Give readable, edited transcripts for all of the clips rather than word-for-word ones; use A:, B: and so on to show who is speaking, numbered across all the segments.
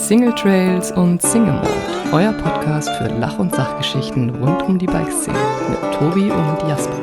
A: Single Trails und Single Mode, euer Podcast für Lach- und Sachgeschichten rund um die Bikeszene mit Tobi und Jasper.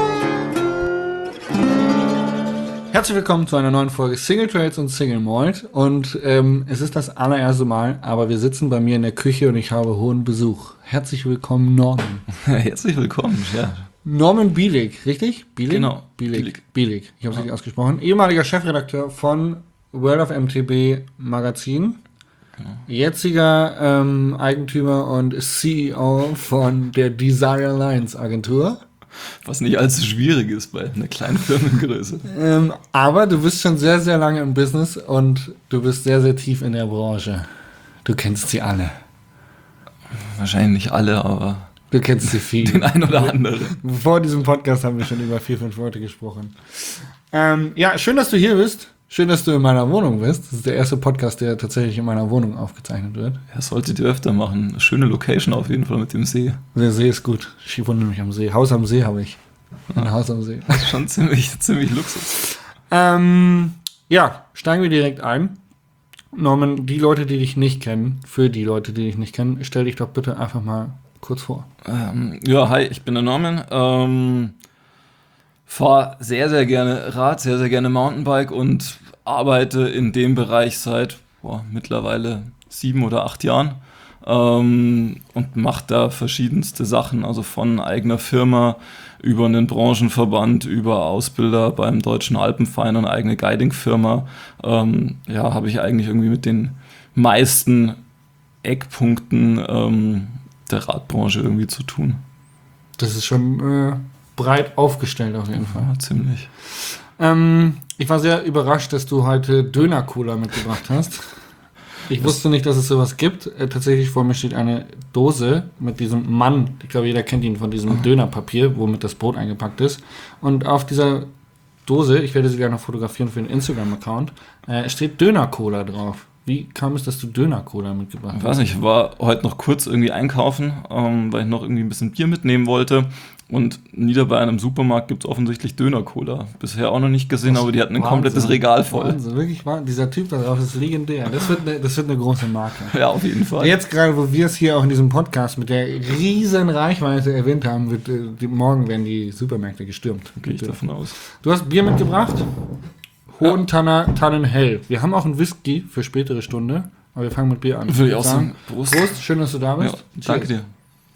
B: Herzlich willkommen zu einer neuen Folge Single Trails und Single Mode und es ist das allererste Mal, aber wir sitzen bei mir in der Küche und ich habe hohen Besuch. Herzlich willkommen, Norman.
C: Herzlich willkommen, ja.
B: Norman Bielik, richtig? Bielik?
C: Genau.
B: Bielik. Ich habe es richtig ausgesprochen. Ehemaliger Chefredakteur von World of MTB Magazin. Genau. Jetziger Eigentümer und CEO von der Desire Alliance Agentur.
C: Was nicht allzu schwierig ist bei einer kleinen Firmengröße.
B: Aber du bist schon sehr, sehr lange im Business und du bist sehr, sehr tief in der Branche. Du kennst sie alle.
C: Wahrscheinlich nicht alle, aber
B: du kennst sie viel.
C: Den einen oder anderen.
B: Vor diesem Podcast haben wir schon über 4-5 Leute gesprochen. Ja, schön, dass du hier bist. Schön, dass du in meiner Wohnung bist. Das ist der erste Podcast, der tatsächlich in meiner Wohnung aufgezeichnet wird.
C: Ja, solltet ihr öfter machen. Eine schöne Location auf jeden Fall mit dem See.
B: Der See ist gut. Ich wohne nämlich am See. Haus am See habe ich. Ein Haus am See.
C: Das ist schon ziemlich Luxus.
B: Ja, steigen wir direkt ein. Norman, die Leute, die dich nicht kennen, stell dich doch bitte einfach mal kurz vor.
C: Ja, hi, ich bin der Norman. Fahre sehr, sehr gerne Rad, sehr, sehr gerne Mountainbike und arbeite in dem Bereich seit mittlerweile 7 oder 8 Jahren und mache da verschiedenste Sachen, also von eigener Firma über einen Branchenverband, über Ausbilder beim Deutschen Alpenverein und eine eigene Guiding-Firma. Habe ich eigentlich irgendwie mit den meisten Eckpunkten der Radbranche irgendwie zu tun.
B: Das ist schon breit aufgestellt auf jeden Fall.
C: Ja, ziemlich.
B: Ich war sehr überrascht, dass du heute Döner-Cola mitgebracht hast. Ich wusste nicht, dass es sowas gibt. Tatsächlich vor mir steht eine Dose mit diesem Mann. Ich glaube, jeder kennt ihn von diesem Dönerpapier, womit das Brot eingepackt ist. Und auf dieser Dose, ich werde sie gerne fotografieren für den Instagram-Account, steht Döner-Cola drauf. Wie kam es, dass du Döner-Cola mitgebracht hast?
C: Ich weiß nicht, ich war heute noch kurz irgendwie einkaufen, weil ich noch irgendwie ein bisschen Bier mitnehmen wollte. Und nieder bei einem Supermarkt gibt es offensichtlich Döner-Cola. Bisher auch noch nicht gesehen, aber die hatten ein komplettes Regal voll.
B: Wahnsinn, wirklich wahr. Dieser Typ da drauf ist legendär. Das wird eine große Marke.
C: Ja, auf jeden Fall.
B: Jetzt gerade, wo wir es hier auch in diesem Podcast mit der riesen Reichweite erwähnt haben, morgen werden die Supermärkte gestürmt.
C: Gehe ich davon aus.
B: Du hast Bier mitgebracht? Hohen Tannenhell. Wir haben auch einen Whisky für spätere Stunde, aber wir fangen mit Bier an.
C: Würde ich auch sagen.
B: Prost, schön, dass du da bist.
C: Ja, danke dir.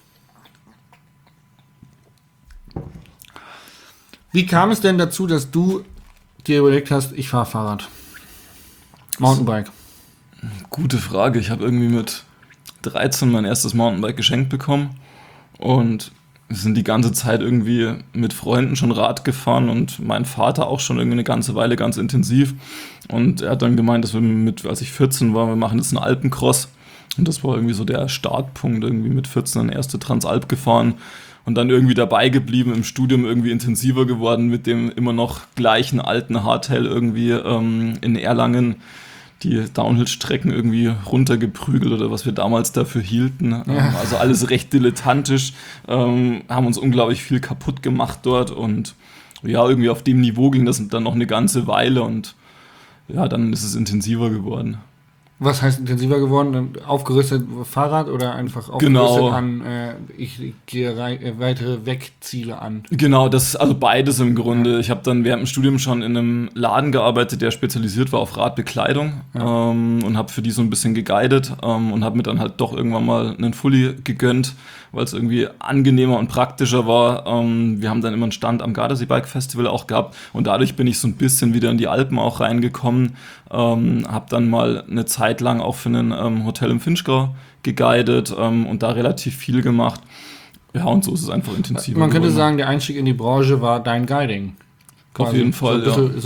B: Wie kam es denn dazu, dass du dir überlegt hast, ich fahre Fahrrad? Mountainbike.
C: Gute Frage. Ich habe irgendwie mit 13 mein erstes Mountainbike geschenkt bekommen und wir sind die ganze Zeit irgendwie mit Freunden schon Rad gefahren und mein Vater auch schon irgendwie eine ganze Weile ganz intensiv. Und er hat dann gemeint, dass wir als ich 14 war, wir machen jetzt einen Alpencross. Und das war irgendwie so der Startpunkt, irgendwie mit 14 eine erste Transalp gefahren. Und dann irgendwie dabei geblieben, im Studium irgendwie intensiver geworden mit dem immer noch gleichen alten Hardtail irgendwie in Erlangen die Downhill-Strecken irgendwie runtergeprügelt oder was wir damals dafür hielten.
B: Ja.
C: Also alles recht dilettantisch, haben uns unglaublich viel kaputt gemacht dort und ja, irgendwie auf dem Niveau ging das dann noch eine ganze Weile und ja, dann ist es intensiver geworden.
B: Was heißt intensiver geworden? Aufgerüstet Fahrrad oder einfach aufgerüstet an, ich gehe weitere Wegziele an?
C: Genau, also beides im Grunde. Ich habe dann während dem Studium schon in einem Laden gearbeitet, der spezialisiert war auf Radbekleidung und habe für die so ein bisschen geguidet und habe mir dann halt doch irgendwann mal einen Fully gegönnt, weil es irgendwie angenehmer und praktischer war. Wir haben dann immer einen Stand am Gardasee Bike Festival auch gehabt und dadurch bin ich so ein bisschen wieder in die Alpen auch reingekommen. Habe dann mal eine Zeit lang auch für ein Hotel im Finchgau geguidet und da relativ viel gemacht. Ja, und so ist es einfach intensiver.
B: Man könnte sagen, der Einstieg in die Branche war dein Guiding.
C: Auf jeden Fall,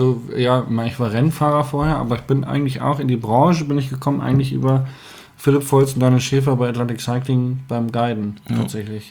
B: ich war Rennfahrer vorher, aber ich bin eigentlich auch in die Branche gekommen, eigentlich über Philipp Volz und Daniel Schäfer bei Atlantic Cycling beim Guiden tatsächlich.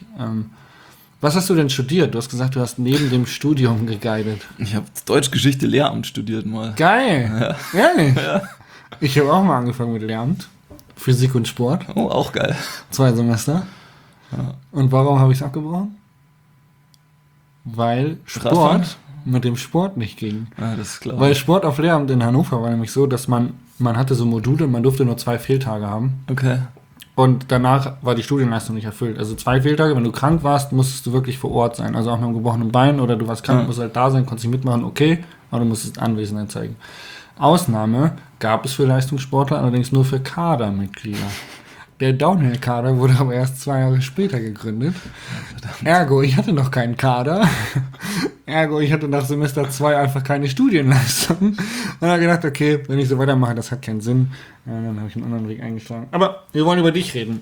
B: Was hast du denn studiert? Du hast gesagt, du hast neben dem Studium geguidet.
C: Ich habe Deutschgeschichte Lehramt studiert mal.
B: Geil! Ja. Ehrlich? Ja. Ich habe auch mal angefangen mit Lehramt. Physik und Sport.
C: Oh, auch geil.
B: 2 Semester. Ja. Und warum habe ich es abgebrochen? Weil Sport mit dem Sport nicht ging.
C: Ja, das ist klar.
B: Weil Sport auf Lehramt in Hannover war nämlich so, dass man hatte so Module, man durfte nur 2 Fehltage haben.
C: Okay.
B: Und danach war die Studienleistung nicht erfüllt. Also 2 Fehltage, wenn du krank warst, musstest du wirklich vor Ort sein. Also auch mit einem gebrochenen Bein oder du warst krank, musst halt da sein, konntest nicht mitmachen, okay, aber du musstest Anwesenheit zeigen. Ausnahme gab es für Leistungssportler, allerdings nur für Kadermitglieder. Der Downhill-Kader wurde aber erst 2 Jahre später gegründet. Ergo, ich hatte noch keinen Kader. Ergo, ich hatte nach Semester 2 einfach keine Studienleistung. Und habe gedacht, okay, wenn ich so weitermache, das hat keinen Sinn. Dann habe ich einen anderen Weg eingeschlagen. Aber wir wollen über dich reden.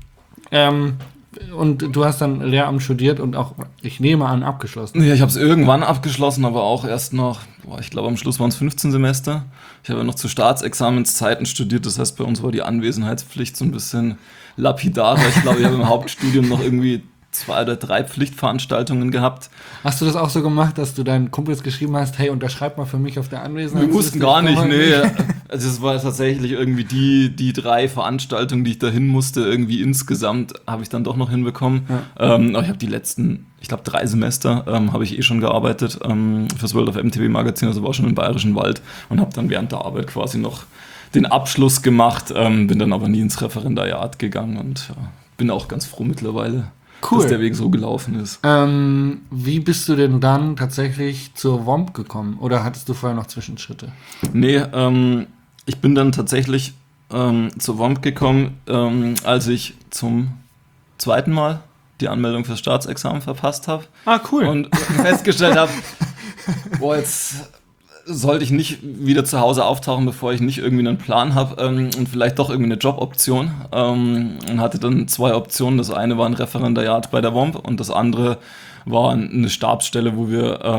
B: Und du hast dann Lehramt studiert und auch, ich nehme an, abgeschlossen.
C: Ja, ich habe es irgendwann abgeschlossen, aber auch erst noch, ich glaube am Schluss waren es 15 Semester. Ich habe ja noch zu Staatsexamenszeiten studiert, das heißt bei uns war die Anwesenheitspflicht so ein bisschen lapidarer. Ich glaube, ich habe im Hauptstudium noch irgendwie 2 oder 3 Pflichtveranstaltungen gehabt.
B: Hast du das auch so gemacht, dass du deinen Kumpels geschrieben hast, hey, unterschreib mal für mich auf der Anwesenheit?
C: Wir mussten gar nicht, nee. Also es war tatsächlich irgendwie die 3 Veranstaltungen, die ich da hin musste, irgendwie insgesamt habe ich dann doch noch hinbekommen. Ja. Aber ich habe die letzten, ich glaube 3 Semester, habe ich schon gearbeitet fürs World of MTB Magazin, also war schon im Bayerischen Wald und habe dann während der Arbeit quasi noch den Abschluss gemacht, bin dann aber nie ins Referendariat gegangen und bin auch ganz froh mittlerweile. Cool. Dass der Weg so gelaufen ist.
B: Wie bist du denn dann tatsächlich zur WOMP gekommen? Oder hattest du vorher noch Zwischenschritte?
C: Nee, ich bin dann tatsächlich zur WOMP gekommen, als ich zum 2. Mal die Anmeldung fürs Staatsexamen verpasst habe.
B: Ah, cool.
C: Und festgestellt habe, jetzt sollte ich nicht wieder zu Hause auftauchen, bevor ich nicht irgendwie einen Plan habe und vielleicht doch irgendwie eine Joboption. Und hatte dann 2 Optionen. Das eine war ein Referendariat bei der WOMP und das andere war eine Stabsstelle, wo wir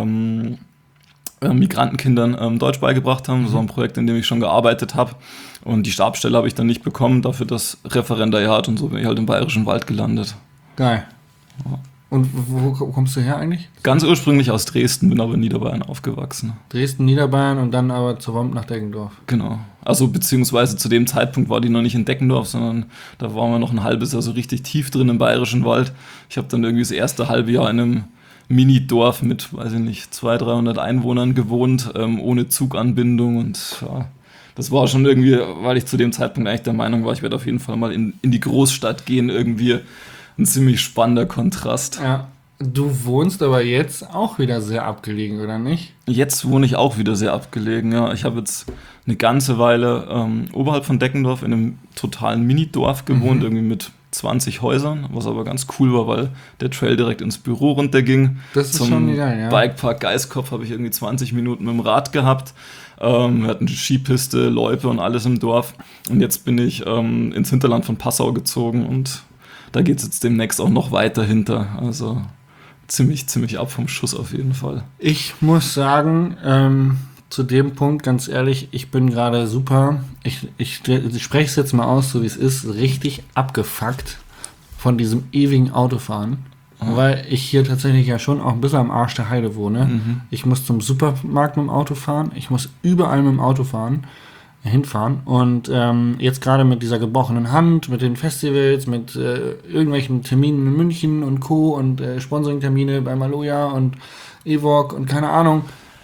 C: Migrantenkindern Deutsch beigebracht haben. Das war ein Projekt, in dem ich schon gearbeitet habe. Und die Stabsstelle habe ich dann nicht bekommen, dafür das Referendariat und so bin ich halt im Bayerischen Wald gelandet.
B: Geil.
C: Ja.
B: Und wo kommst du her eigentlich?
C: Ganz ursprünglich aus Dresden, bin aber in Niederbayern aufgewachsen.
B: Dresden, Niederbayern und dann aber zur WOMP nach Deggendorf.
C: Genau. Also beziehungsweise zu dem Zeitpunkt war die noch nicht in Deggendorf, sondern da waren wir noch ein halbes Jahr so richtig tief drin im Bayerischen Wald. Ich habe dann irgendwie das erste halbe Jahr in einem Mini-Dorf mit, weiß ich nicht, 200-300 Einwohnern gewohnt, ohne Zuganbindung und ja, das war schon irgendwie, weil ich zu dem Zeitpunkt eigentlich der Meinung war, ich werde auf jeden Fall mal in die Großstadt gehen, irgendwie ein ziemlich spannender Kontrast.
B: Ja, du wohnst aber jetzt auch wieder sehr abgelegen, oder nicht?
C: Jetzt wohne ich auch wieder sehr abgelegen, ja. Ich habe jetzt eine ganze Weile oberhalb von Deggendorf in einem totalen Minidorf gewohnt, irgendwie mit 20 Häusern, was aber ganz cool war, weil der Trail direkt ins Büro runterging.
B: Das ist schon geil, ja.
C: Bikepark Geiskopf habe ich irgendwie 20 Minuten mit dem Rad gehabt. Wir hatten eine Skipiste, Loipe und alles im Dorf. Und jetzt bin ich ins Hinterland von Passau gezogen und da geht es jetzt demnächst auch noch weiter hinter. Also ziemlich ab vom Schuss auf jeden Fall.
B: Ich muss sagen, zu dem Punkt, ganz ehrlich, ich bin gerade super, ich spreche es jetzt mal aus, so wie es ist, richtig abgefuckt von diesem ewigen Autofahren. Weil ich hier tatsächlich ja schon auch ein bisschen am Arsch der Heide wohne. Ich muss zum Supermarkt mit dem Auto fahren, ich muss überall mit dem Auto hinfahren und jetzt gerade mit dieser gebrochenen Hand, mit den Festivals, mit irgendwelchen Terminen in München und Co. und Sponsoring-Termine bei Maloja und Evoque und keine Ahnung.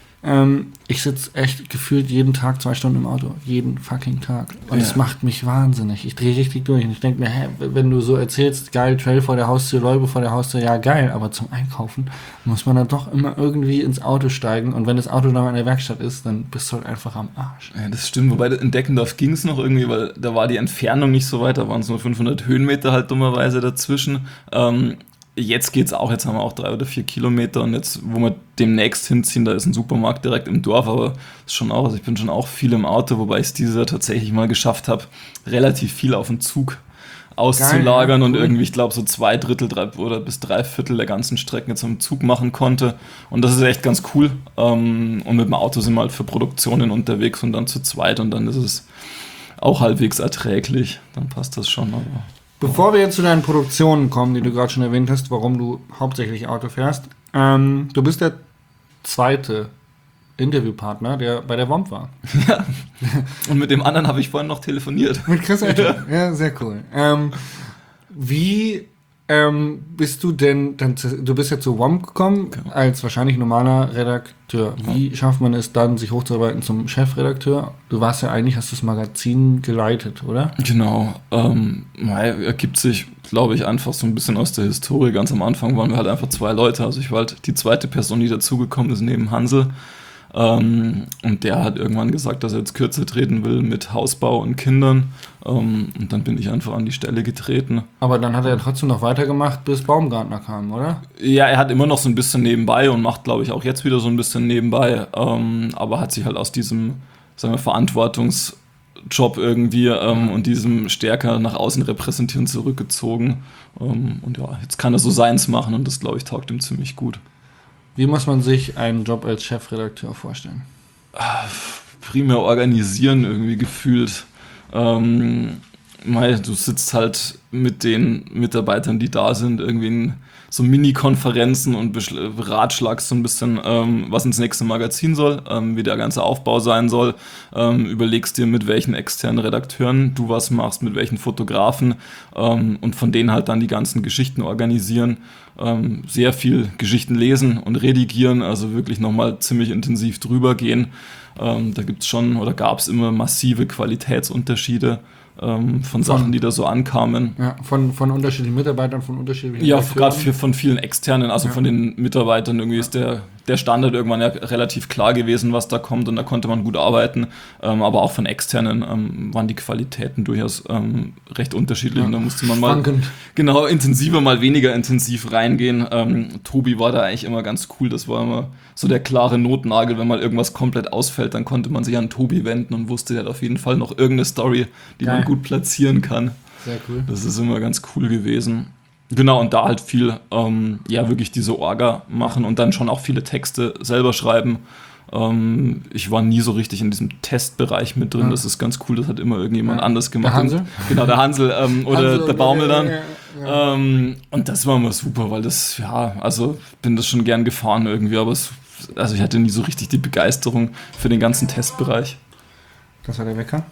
B: Ich sitze echt gefühlt jeden Tag 2 Stunden im Auto. Jeden fucking Tag. Und es macht mich wahnsinnig. Ich drehe richtig durch. Und ich denke mir, wenn du so erzählst, geil, Trail vor der Haustür, Loipe vor der Haustür, ja geil, aber zum Einkaufen muss man dann doch immer irgendwie ins Auto steigen. Und wenn das Auto dann in der Werkstatt ist, dann bist du halt einfach am Arsch.
C: Ja, das stimmt. Wobei in Deckendorf ging es noch irgendwie, weil da war die Entfernung nicht so weit. Da waren es nur 500 Höhenmeter halt dummerweise dazwischen. Jetzt geht's auch, jetzt haben wir auch 3 oder 4 Kilometer und jetzt, wo wir demnächst hinziehen, da ist ein Supermarkt direkt im Dorf, aber ist schon auch, also ich bin schon auch viel im Auto, wobei ich es dieses Jahr tatsächlich mal geschafft habe, relativ viel auf den Zug auszulagern. Geil, ja, cool. Und irgendwie, ich glaube, so 2/3 oder bis 3/4 der ganzen Strecken jetzt am Zug machen konnte und das ist echt ganz cool. Und mit dem Auto sind wir halt für Produktionen unterwegs und dann zu zweit und dann ist es auch halbwegs erträglich, dann passt das schon, aber...
B: Bevor wir jetzt zu deinen Produktionen kommen, die du gerade schon erwähnt hast, warum du hauptsächlich Auto fährst, du bist der 2. Interviewpartner, der bei der WOMP war.
C: Ja, und mit dem anderen habe ich vorhin noch telefoniert.
B: Mit Chris Elton. Ja, sehr cool. Wie bist du denn, du bist ja zu WOMP gekommen, als wahrscheinlich normaler Redakteur. Wie schafft man es dann, sich hochzuarbeiten zum Chefredakteur? Du warst ja eigentlich, hast das Magazin geleitet, oder?
C: Genau. Ergibt sich, glaube ich, einfach so ein bisschen aus der Historie. Ganz am Anfang waren wir halt einfach 2 Leute. Also ich war halt die zweite Person, die dazugekommen ist, neben Hansel. Und der hat irgendwann gesagt, dass er jetzt kürzer treten will mit Hausbau und Kindern. Und dann bin ich einfach an die Stelle getreten.
B: Aber dann hat er trotzdem noch weitergemacht, bis Baumgartner kam, oder?
C: Ja, er hat immer noch so ein bisschen nebenbei und macht, glaube ich, auch jetzt wieder so ein bisschen nebenbei. Aber hat sich halt aus diesem, sagen wir, Verantwortungsjob irgendwie und diesem stärker nach außen repräsentieren zurückgezogen. Und ja, jetzt kann er so seins machen und das, glaube ich, taugt ihm ziemlich gut.
B: Wie muss man sich einen Job als Chefredakteur vorstellen?
C: Primär organisieren irgendwie gefühlt. Du sitzt halt mit den Mitarbeitern, die da sind, irgendwie in so Mini-Konferenzen und beratschlagst so ein bisschen, was ins nächste Magazin soll, wie der ganze Aufbau sein soll, überlegst dir, mit welchen externen Redakteuren du was machst, mit welchen Fotografen und von denen halt dann die ganzen Geschichten organisieren, sehr viel Geschichten lesen und redigieren, also wirklich nochmal ziemlich intensiv drüber gehen. Da gibt's schon oder gab es immer massive Qualitätsunterschiede von Sachen, die da so ankamen.
B: Ja, von unterschiedlichen Mitarbeitern, von unterschiedlichen
C: Ja, gerade von vielen externen, also von den Mitarbeitern irgendwie ist der Standard irgendwann ja relativ klar gewesen, was da kommt und da konnte man gut arbeiten, aber auch von externen waren die Qualitäten durchaus recht unterschiedlich und da musste man mal genau intensiver, mal weniger intensiv reingehen. Tobi war da eigentlich immer ganz cool, das war immer so der klare Notnagel, wenn mal irgendwas komplett ausfällt, dann konnte man sich an Tobi wenden und wusste, der hat auf jeden Fall noch irgendeine Story, die man gut platzieren kann.
B: Sehr cool.
C: Das ist immer ganz cool gewesen. Genau, und da halt viel, wirklich diese Orga machen und dann schon auch viele Texte selber schreiben. Ich war nie so richtig in diesem Testbereich mit drin, das ist ganz cool, das hat immer irgendjemand anders gemacht.
B: Der Hansel?
C: Genau, der Hansel oder
B: Hansel
C: der Baumel dann.
B: Ja.
C: Und das war immer super, weil das, bin das schon gern gefahren irgendwie, aber ich hatte nie so richtig die Begeisterung für den ganzen Testbereich.
B: Das war der Wecker.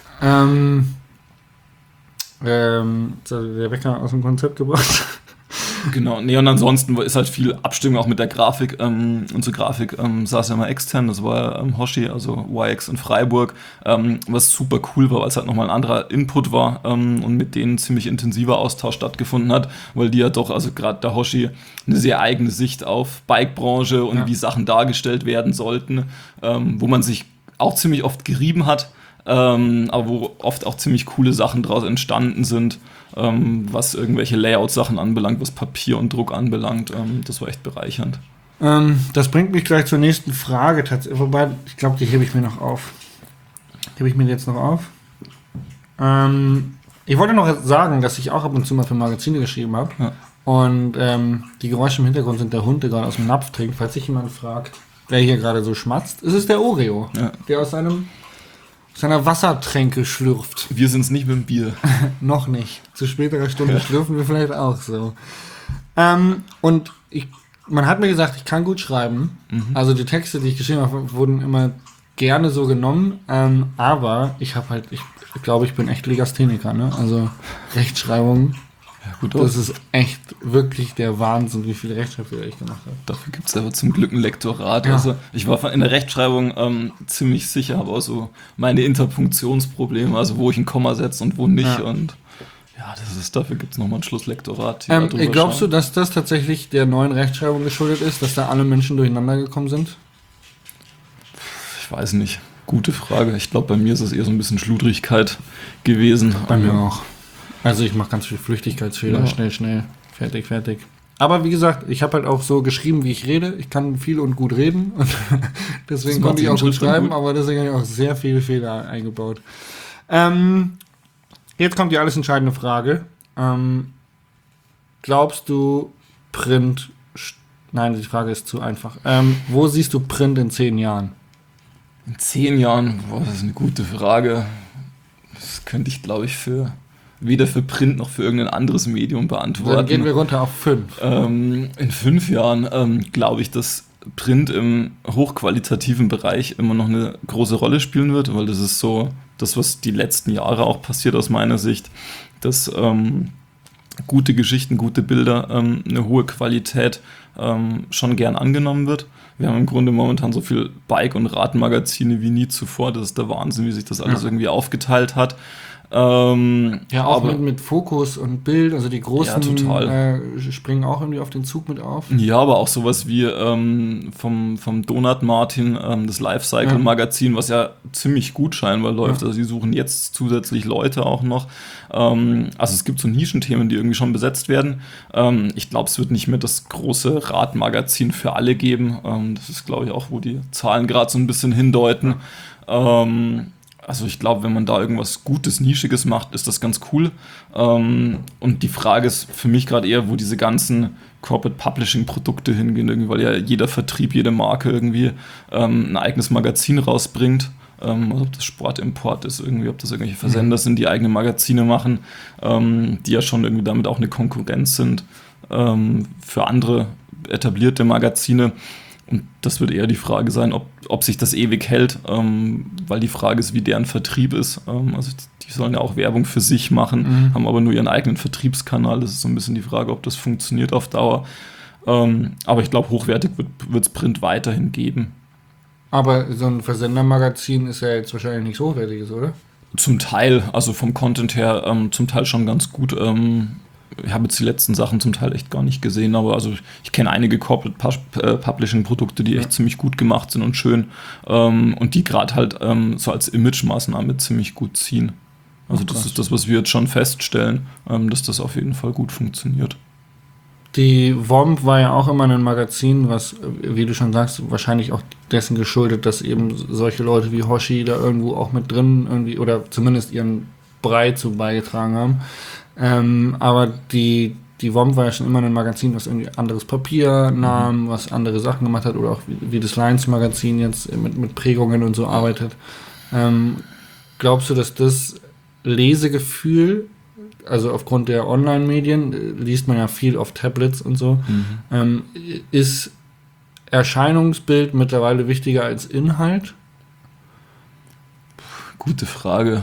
B: Der Wecker aus dem Konzept gebracht.
C: Genau, nee, und ansonsten ist halt viel Abstimmung auch mit der Grafik. Unsere Grafik saß ja mal extern, das war Hoshi, also YX in Freiburg, was super cool war, weil es halt nochmal ein anderer Input war und mit denen ziemlich intensiver Austausch stattgefunden hat, weil die ja doch, also gerade der Hoshi, eine sehr eigene Sicht auf Bike-Branche und wie Sachen dargestellt werden sollten, wo man sich auch ziemlich oft gerieben hat, aber wo oft auch ziemlich coole Sachen draus entstanden sind, was irgendwelche Layout-Sachen anbelangt, was Papier und Druck anbelangt. Das war echt bereichernd.
B: Das bringt mich gleich zur nächsten Frage. Wobei, ich glaube, die hebe ich mir noch auf. Hebe ich mir jetzt noch auf. Ich wollte noch sagen, dass ich auch ab und zu mal für Magazine geschrieben habe. Ja. Und die Geräusche im Hintergrund sind der Hund, der gerade aus dem Napf trinkt. Falls sich jemand fragt, wer hier gerade so schmatzt, ist es der Oreo, der aus seiner Wassertränke schlürft.
C: Wir sind es nicht mit dem Bier.
B: Noch nicht. Zu späterer Stunde schlürfen wir vielleicht auch so. Und man hat mir gesagt, ich kann gut schreiben. Also die Texte, die ich geschrieben habe, wurden immer gerne so genommen. Aber ich glaube, ich bin echt Legastheniker. Ne? Also Rechtschreibung. Ja, gut, das ist echt wirklich der Wahnsinn, wie viele Rechtschreibfehler ich gemacht habe.
C: Dafür gibt es aber zum Glück ein Lektorat. Ja. Also ich war in der Rechtschreibung ziemlich sicher, aber auch so meine Interpunktionsprobleme, also wo ich ein Komma setze und wo nicht. Ja. Und dafür gibt es nochmal ein Schlusslektorat.
B: Glaubst du, dass das tatsächlich der neuen Rechtschreibung geschuldet ist, dass da alle Menschen durcheinander gekommen sind?
C: Ich weiß nicht. Gute Frage. Ich glaube, bei mir ist es eher so ein bisschen Schludrigkeit gewesen.
B: Bei mir auch. Also ich mache ganz viel Flüchtigkeitsfehler, schnell, fertig. Aber wie gesagt, ich habe halt auch so geschrieben, wie ich rede. Ich kann viel und gut reden und deswegen konnte ich auch gut schreiben, aber deswegen habe ich auch sehr viele Fehler eingebaut. Jetzt kommt die alles entscheidende Frage. Glaubst du Print... Nein, die Frage ist zu einfach. Wo siehst du Print in 10 Jahren?
C: In 10 Jahren? Boah, das ist eine gute Frage. Das könnte ich, glaube ich, weder für Print noch für irgendein anderes Medium beantworten.
B: Dann gehen wir runter auf 5.
C: In 5 Jahren glaube ich, dass Print im hochqualitativen Bereich immer noch eine große Rolle spielen wird, weil das ist so das, was die letzten Jahre auch passiert aus meiner Sicht, dass gute Geschichten, gute Bilder, eine hohe Qualität schon gern angenommen wird. Wir haben im Grunde momentan so viel Bike- und Radmagazine wie nie zuvor. Das ist der Wahnsinn, wie sich das alles irgendwie aufgeteilt hat.
B: Auch mit Fokus und Bild, also die großen springen auch irgendwie auf den Zug mit auf.
C: Ja, aber auch sowas wie vom Donut Martin, das Lifecycle-Magazin, was ja ziemlich gut scheinbar läuft. Also die suchen jetzt zusätzlich Leute auch noch. Also es gibt so Nischenthemen, die irgendwie schon besetzt werden. Ich glaube, es wird nicht mehr das große Radmagazin für alle geben. Das ist, glaube ich, auch, wo die Zahlen gerade so ein bisschen hindeuten. Also ich glaube, wenn man da irgendwas Gutes, Nischiges macht, ist das ganz cool. Und die Frage ist für mich gerade eher, wo diese ganzen Corporate Publishing Produkte hingehen, irgendwie, weil ja jeder Vertrieb, jede Marke irgendwie ein eigenes Magazin rausbringt. Also ob das Sportimport ist, irgendwie, ob das irgendwelche Versender sind, die eigene Magazine machen, die ja schon irgendwie damit auch eine Konkurrenz sind für andere etablierte Magazine. Und das wird eher die Frage sein, ob sich das ewig hält, weil die Frage ist, wie deren Vertrieb ist. Also die sollen ja auch Werbung für sich machen, haben aber nur ihren eigenen Vertriebskanal. Das ist so ein bisschen die Frage, ob das funktioniert auf Dauer. Aber ich glaube, hochwertig wird es Print weiterhin geben.
B: Aber so ein Versendermagazin ist ja jetzt wahrscheinlich nichts Hochwertiges, oder?
C: Zum Teil, also vom Content her zum Teil schon ganz gut. Ich habe jetzt die letzten Sachen zum Teil echt gar nicht gesehen, aber also ich kenne einige Corporate Publishing-Produkte, die echt ziemlich gut gemacht sind und schön und die gerade halt so als Image-Maßnahme ziemlich gut ziehen. Also das ist das, was wir jetzt schon feststellen, dass das auf jeden Fall gut funktioniert.
B: Die WOMP war ja auch immer ein Magazin, was, wie du schon sagst, wahrscheinlich auch dessen geschuldet, dass eben solche Leute wie Hoshi da irgendwo auch mit drin irgendwie oder zumindest ihren Brei zu beigetragen haben. Aber die WOMP war ja schon immer ein Magazin, was irgendwie anderes Papier nahm, was andere Sachen gemacht hat oder auch wie das Lions-Magazin jetzt mit Prägungen und so arbeitet. Glaubst du, dass das Lesegefühl, also aufgrund der Online-Medien, liest man ja viel auf Tablets und so, ist Erscheinungsbild mittlerweile wichtiger als Inhalt?
C: Gute Frage.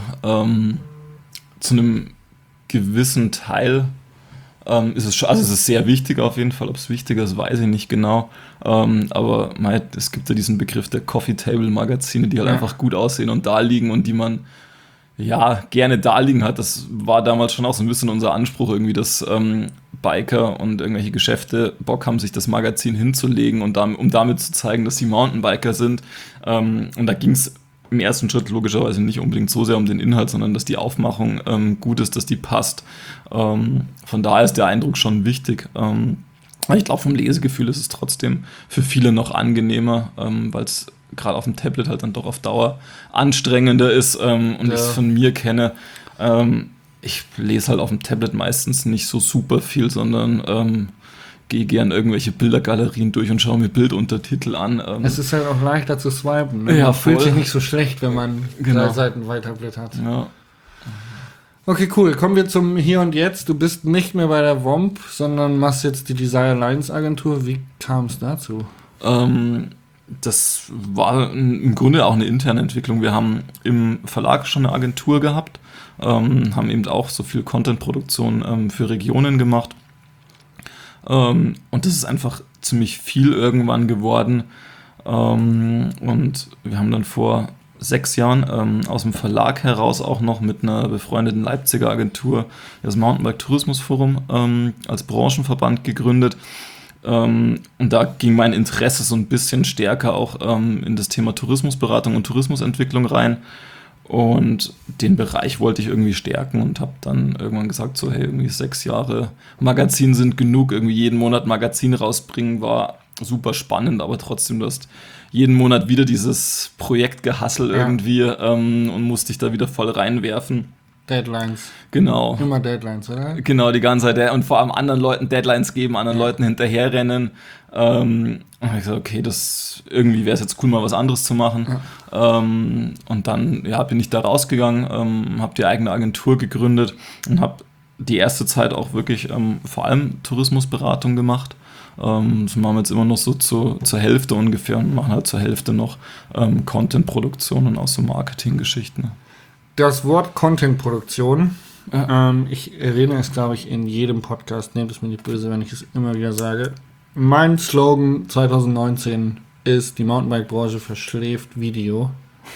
C: Zu einem gewissen Teil ist es schon, also es ist sehr wichtig auf jeden Fall, ob es wichtiger ist, weiß ich nicht genau, aber es gibt ja diesen Begriff der Coffee-Table-Magazine, die halt einfach gut aussehen und da liegen und die man gerne da liegen hat. Das war damals schon auch so ein bisschen unser Anspruch irgendwie, dass Biker und irgendwelche Geschäfte Bock haben, sich das Magazin hinzulegen und um damit zu zeigen, dass sie Mountainbiker sind, und da ging es im ersten Schritt logischerweise nicht unbedingt so sehr um den Inhalt, sondern dass die Aufmachung gut ist, dass die passt. Von daher ist der Eindruck schon wichtig. Ich glaube, vom Lesegefühl ist es trotzdem für viele noch angenehmer, weil es gerade auf dem Tablet halt dann doch auf Dauer anstrengender ist. Und ich es von mir kenne, ich lese halt auf dem Tablet meistens nicht so super viel, sondern gehe gern irgendwelche Bildergalerien durch und schaue mir Bilduntertitel an.
B: Es ist halt auch leichter zu swipen. Ne?
C: Ja,
B: man fühlt sich nicht so schlecht, wenn man 3 Seiten weiter blättert.
C: Ja.
B: Okay, cool. Kommen wir zum Hier und Jetzt. Du bist nicht mehr bei der WOMP, sondern machst jetzt die Desire Lines Agentur. Wie kam es dazu?
C: Das war im Grunde auch eine interne Entwicklung. Wir haben im Verlag schon eine Agentur gehabt, haben eben auch so viel Content-Produktion für Regionen gemacht. Und das ist einfach ziemlich viel irgendwann geworden. Und wir haben dann vor 6 Jahren aus dem Verlag heraus auch noch mit einer befreundeten Leipziger Agentur das Mountainbike-Tourismusforum als Branchenverband gegründet. Und da ging mein Interesse so ein bisschen stärker auch in das Thema Tourismusberatung und Tourismusentwicklung rein. Und den Bereich wollte ich irgendwie stärken und habe dann irgendwann gesagt, so hey, irgendwie 6 Jahre Magazin sind genug, irgendwie jeden Monat Magazin rausbringen, war super spannend, aber trotzdem, du hast jeden Monat wieder dieses Projektgehassel irgendwie und musste dich da wieder voll reinwerfen.
B: Deadlines.
C: Genau.
B: Immer Deadlines, oder?
C: Genau, die ganze Zeit. Und vor allem anderen Leuten Deadlines geben, anderen Leuten hinterherrennen. Und ich gesagt, okay, irgendwie wäre es jetzt cool, mal was anderes zu machen. Ja. Und dann bin ich da rausgegangen, habe die eigene Agentur gegründet und habe die erste Zeit auch wirklich vor allem Tourismusberatung gemacht. Das machen wir jetzt immer noch so zur Hälfte ungefähr und machen halt zur Hälfte noch Content-Produktion und auch so Marketing-Geschichten.
B: Das Wort Content-Produktion Ich erwähne es, glaube ich, in jedem Podcast. Nehmt es mir nicht böse, wenn ich es immer wieder sage. Mein Slogan 2019 ist, die Mountainbike-Branche verschläft Video.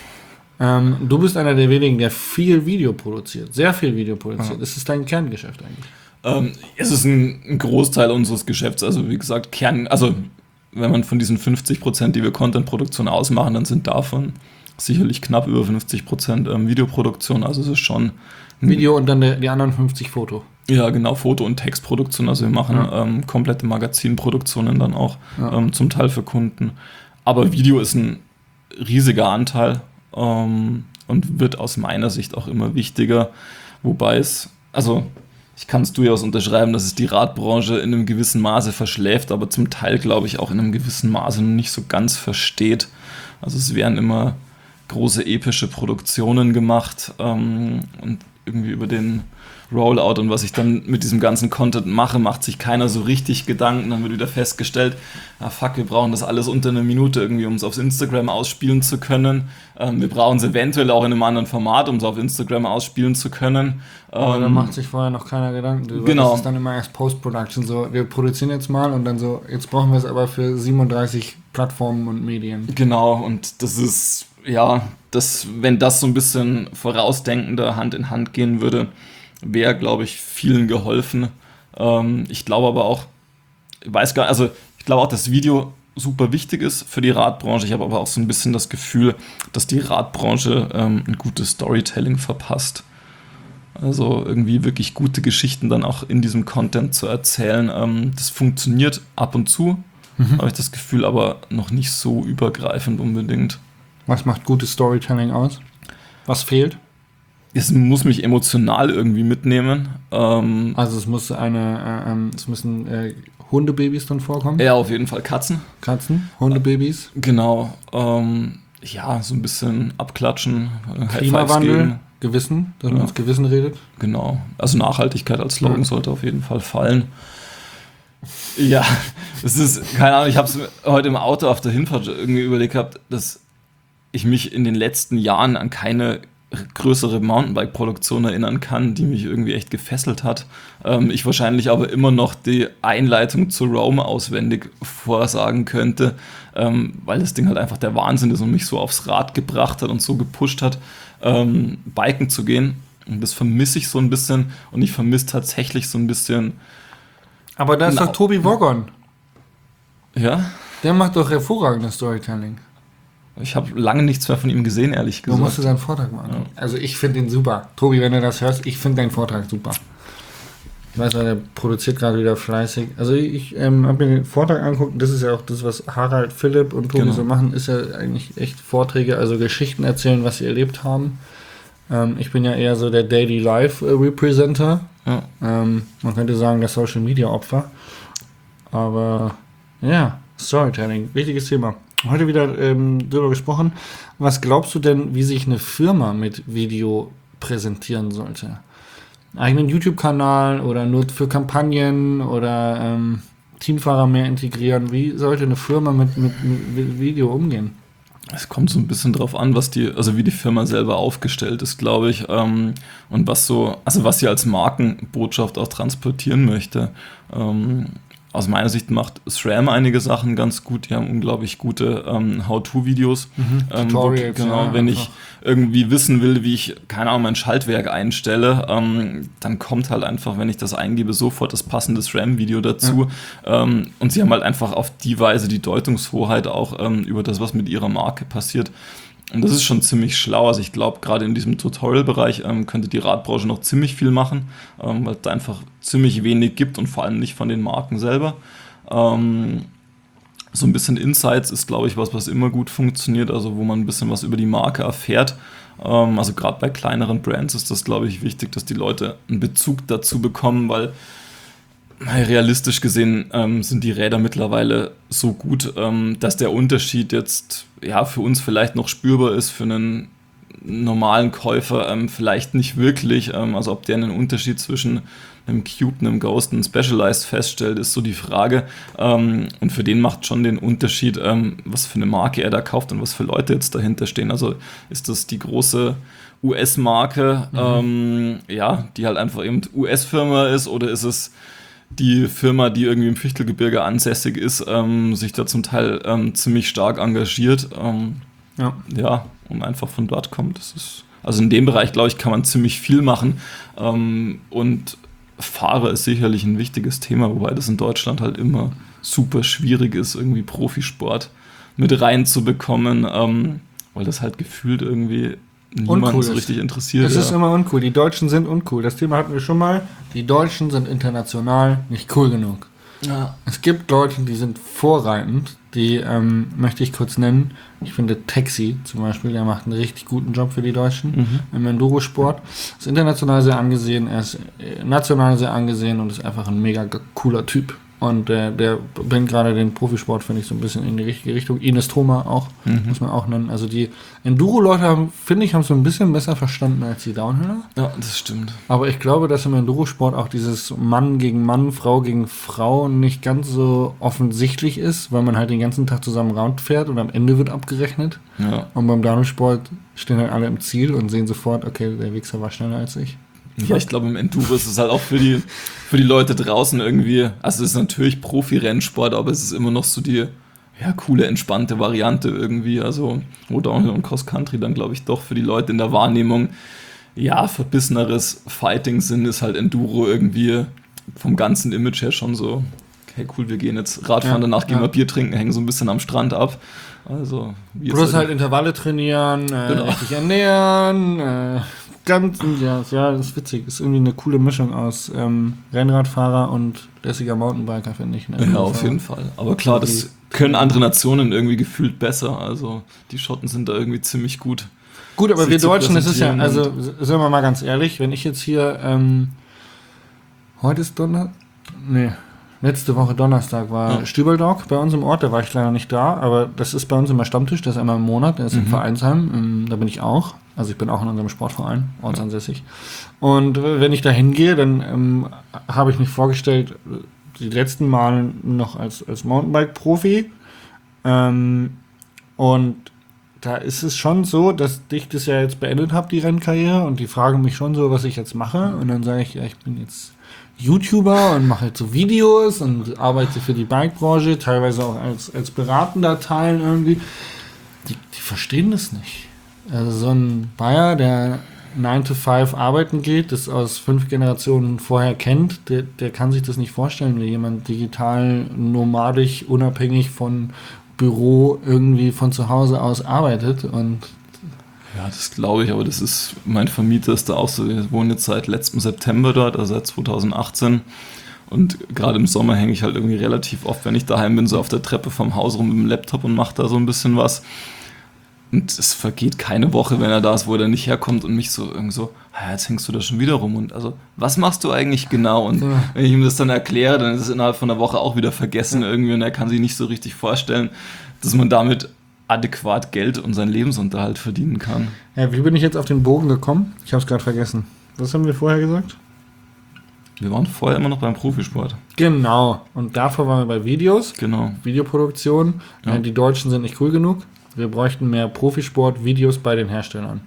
B: Du bist einer der wenigen, der viel Video produziert. Sehr viel Video produziert. Ist es dein Kerngeschäft eigentlich?
C: Es ist ein Großteil unseres Geschäfts. Also wie gesagt, wenn man von diesen 50%, die wir Content-Produktion ausmachen, dann sind davon sicherlich knapp über 50% Videoproduktion. Also es ist schon
B: Video und dann die anderen 50 Foto.
C: Ja, genau, Foto- und Textproduktion. Also wir machen komplette Magazinproduktionen dann auch, zum Teil für Kunden. Aber Video ist ein riesiger Anteil und wird aus meiner Sicht auch immer wichtiger. Wobei ich kann es durchaus unterschreiben, dass es die Radbranche in einem gewissen Maße verschläft, aber zum Teil, glaube ich, auch in einem gewissen Maße noch nicht so ganz versteht. Also es werden immer große epische Produktionen gemacht und irgendwie über den Rollout und was ich dann mit diesem ganzen Content mache, macht sich keiner so richtig Gedanken. Dann wird wieder festgestellt, wir brauchen das alles unter einer Minute irgendwie, um es auf Instagram ausspielen zu können. Wir brauchen es eventuell auch in einem anderen Format, um es auf Instagram ausspielen zu können.
B: Aber da macht sich vorher noch keiner Gedanken drüber.
C: Genau.
B: Das ist dann immer erst Post-Production. So, wir produzieren jetzt mal und dann so, jetzt brauchen wir es aber für 37 Plattformen und Medien.
C: Genau, und das ist, wenn das so ein bisschen vorausdenkender Hand in Hand gehen würde, wäre, glaube ich, vielen geholfen. Ich glaube aber auch, ich glaube auch, dass Video super wichtig ist für die Radbranche. Ich habe aber auch so ein bisschen das Gefühl, dass die Radbranche ein gutes Storytelling verpasst. Also irgendwie wirklich gute Geschichten dann auch in diesem Content zu erzählen. Das funktioniert ab und zu, habe ich das Gefühl, aber noch nicht so übergreifend unbedingt.
B: Was macht gutes Storytelling aus? Was fehlt?
C: Es muss mich emotional irgendwie mitnehmen.
B: Also es müssen Hundebabys dann vorkommen?
C: Ja, auf jeden Fall Katzen.
B: Hundebabys.
C: Genau. So ein bisschen abklatschen.
B: Klimawandel, Gewissen, dass man ins Gewissen redet.
C: Genau. Also Nachhaltigkeit als Slogan sollte auf jeden Fall fallen. Ja, es ist, keine Ahnung, ich habe es heute im Auto auf der Hinfahrt irgendwie überlegt gehabt, dass ich mich in den letzten Jahren an keine größere Mountainbike-Produktion erinnern kann, die mich irgendwie echt gefesselt hat. Ich wahrscheinlich aber immer noch die Einleitung zu Rome auswendig vorsagen könnte, weil das Ding halt einfach der Wahnsinn ist und mich so aufs Rad gebracht hat und so gepusht hat, biken zu gehen. Und das vermisse ich so ein bisschen und ich vermisse tatsächlich so ein bisschen.
B: Aber da ist doch Tobi Woggon.
C: Ja?
B: Der macht doch hervorragendes Storytelling.
C: Ich habe lange nichts mehr von ihm gesehen, ehrlich gesagt.
B: Du musst seinen Vortrag machen. Ja. Also ich finde ihn super. Tobi, wenn du das hörst, ich finde deinen Vortrag super. Ich weiß, der produziert gerade wieder fleißig. Also ich habe mir den Vortrag angeguckt. Das ist ja auch das, was Harald, Philipp und Tobi so machen, ist ja eigentlich echt Vorträge, also Geschichten erzählen, was sie erlebt haben. Ich bin ja eher so der Daily Life Representer.
C: Ja.
B: Man könnte sagen, der Social Media Opfer. Aber ja, Storytelling, wichtiges Thema. Heute wieder drüber gesprochen. Was glaubst du denn, wie sich eine Firma mit Video präsentieren sollte? Eigenen YouTube-Kanal oder nur für Kampagnen oder Teamfahrer mehr integrieren? Wie sollte eine Firma mit Video umgehen?
C: Es kommt so ein bisschen drauf an, wie die Firma selber aufgestellt ist, glaube ich, und was sie als Markenbotschaft auch transportieren möchte. Aus meiner Sicht macht SRAM einige Sachen ganz gut. Die haben unglaublich gute How-To-Videos.
B: Tutorials.
C: Wenn ich irgendwie wissen will, wie ich, keine Ahnung, mein Schaltwerk einstelle, dann kommt halt einfach, wenn ich das eingebe, sofort das passende SRAM-Video dazu. Ja. Und sie haben halt einfach auf die Weise die Deutungshoheit auch über das, was mit ihrer Marke passiert. Und das ist schon ziemlich schlau. Also ich glaube, gerade in diesem Tutorial-Bereich könnte die Radbranche noch ziemlich viel machen, weil es da einfach ziemlich wenig gibt und vor allem nicht von den Marken selber. So ein bisschen Insights ist, glaube ich, was immer gut funktioniert, also wo man ein bisschen was über die Marke erfährt. Also gerade bei kleineren Brands ist das, glaube ich, wichtig, dass die Leute einen Bezug dazu bekommen, weil realistisch gesehen sind die Räder mittlerweile so gut, dass der Unterschied jetzt für uns vielleicht noch spürbar ist, für einen normalen Käufer vielleicht nicht wirklich. Also ob der einen Unterschied zwischen einem Cube, einem Ghost und einem Specialized feststellt, ist so die Frage. Und für den macht schon den Unterschied, was für eine Marke er da kauft und was für Leute jetzt dahinter stehen. Also ist das die große US-Marke, die halt einfach eben US-Firma ist, oder ist es die Firma, die irgendwie im Fichtelgebirge ansässig ist, sich da zum Teil ziemlich stark engagiert, und einfach von dort kommt. Das ist, also in dem Bereich, glaube ich, kann man ziemlich viel machen, und Fahrer ist sicherlich ein wichtiges Thema, wobei das in Deutschland halt immer super schwierig ist, irgendwie Profisport mit reinzubekommen, weil das halt gefühlt irgendwie niemand so richtig interessiert.
B: Es ist immer uncool. Die Deutschen sind uncool. Das Thema hatten wir schon mal. Die Deutschen sind international nicht cool genug.
C: Ja.
B: Es gibt Leute, die sind vorreitend. Die möchte ich kurz nennen. Ich finde Taxi zum Beispiel, der macht einen richtig guten Job für die Deutschen im Endurosport. Ist international sehr angesehen, er ist national sehr angesehen und ist einfach ein mega cooler Typ. Und der bringt gerade den Profisport, finde ich, so ein bisschen in die richtige Richtung. Ines Thoma auch, muss man auch nennen. Also die Enduro-Leute haben es so ein bisschen besser verstanden als die Downhiller.
C: Ja, das stimmt.
B: Aber ich glaube, dass im Endurosport auch dieses Mann gegen Mann, Frau gegen Frau nicht ganz so offensichtlich ist, weil man halt den ganzen Tag zusammen Round fährt und am Ende wird abgerechnet.
C: Ja.
B: Und beim Downhill-Sport stehen halt alle im Ziel und sehen sofort, okay, der Wichser war schneller als ich.
C: Ja, ich glaube, im Enduro ist es halt auch für die Leute draußen irgendwie, also es ist natürlich Profi-Rennsport, aber es ist immer noch so die coole, entspannte Variante irgendwie, also wo Downhill und Cross-Country dann, glaube ich, doch für die Leute in der Wahrnehmung verbisseneres Fighting sind, ist halt Enduro irgendwie vom ganzen Image her schon so, okay, cool, wir gehen jetzt Radfahren, danach gehen wir Bier trinken, hängen so ein bisschen am Strand ab. Also,
B: bloß halt Intervalle trainieren, richtig ernähren, das ist witzig. Ist irgendwie eine coole Mischung aus Rennradfahrer und lässiger Mountainbiker, finde ich. Ne?
C: Ja, auf jeden Fall. Aber klar, das können andere Nationen irgendwie gefühlt besser. Also die Schotten sind da irgendwie ziemlich gut.
B: Gut, aber wir Deutschen, das ist ja, also sagen wir mal ganz ehrlich, wenn ich jetzt hier, heute ist Donnerstag? Nee. Letzte Woche Donnerstag war Stübeldog bei uns im Ort, da war ich leider nicht da, aber das ist bei uns immer Stammtisch, das ist einmal im Monat, der ist im Vereinsheim, da bin ich auch, also ich bin auch in unserem Sportverein, ortsansässig. Und wenn ich da hingehe, dann habe ich mich vorgestellt, die letzten Mal noch als Mountainbike-Profi, und da ist es schon so, dass ich das ja jetzt beendet habe, die Rennkarriere, und die fragen mich schon so, was ich jetzt mache, und dann sage ich, ja, ich bin jetzt YouTuber und mache halt so Videos und arbeite für die Bike-Branche, teilweise auch als beratender Teil irgendwie. Die verstehen das nicht. Also so ein Bayer, der 9 to 5 arbeiten geht, das aus 5 Generationen vorher kennt, der kann sich das nicht vorstellen, wie jemand digital, nomadisch, unabhängig von Büro irgendwie von zu Hause aus arbeitet. Und
C: ja, das glaube ich, aber das ist, mein Vermieter ist da auch so, wir wohnen jetzt seit letztem September dort, also seit 2018, und gerade im Sommer hänge ich halt irgendwie relativ oft, wenn ich daheim bin, so auf der Treppe vom Haus rum mit dem Laptop und mache da so ein bisschen was, und es vergeht keine Woche, wenn er da ist, wo er nicht herkommt und mich so irgendwie so, jetzt hängst du da schon wieder rum, und also, was machst du eigentlich genau? Und wenn ich ihm das dann erkläre, dann ist es innerhalb von einer Woche auch wieder vergessen irgendwie, und er kann sich nicht so richtig vorstellen, dass man damit adäquat Geld und seinen Lebensunterhalt verdienen kann.
B: Ja, wie bin ich jetzt auf den Bogen gekommen? Ich habe es gerade vergessen. Was haben wir vorher gesagt?
C: Wir waren vorher immer noch beim Profisport.
B: Genau. Und davor waren wir bei Videos.
C: Genau.
B: Videoproduktion.
C: Ja.
B: Die Deutschen sind nicht cool genug. Wir bräuchten mehr Profisport-Videos bei den Herstellern.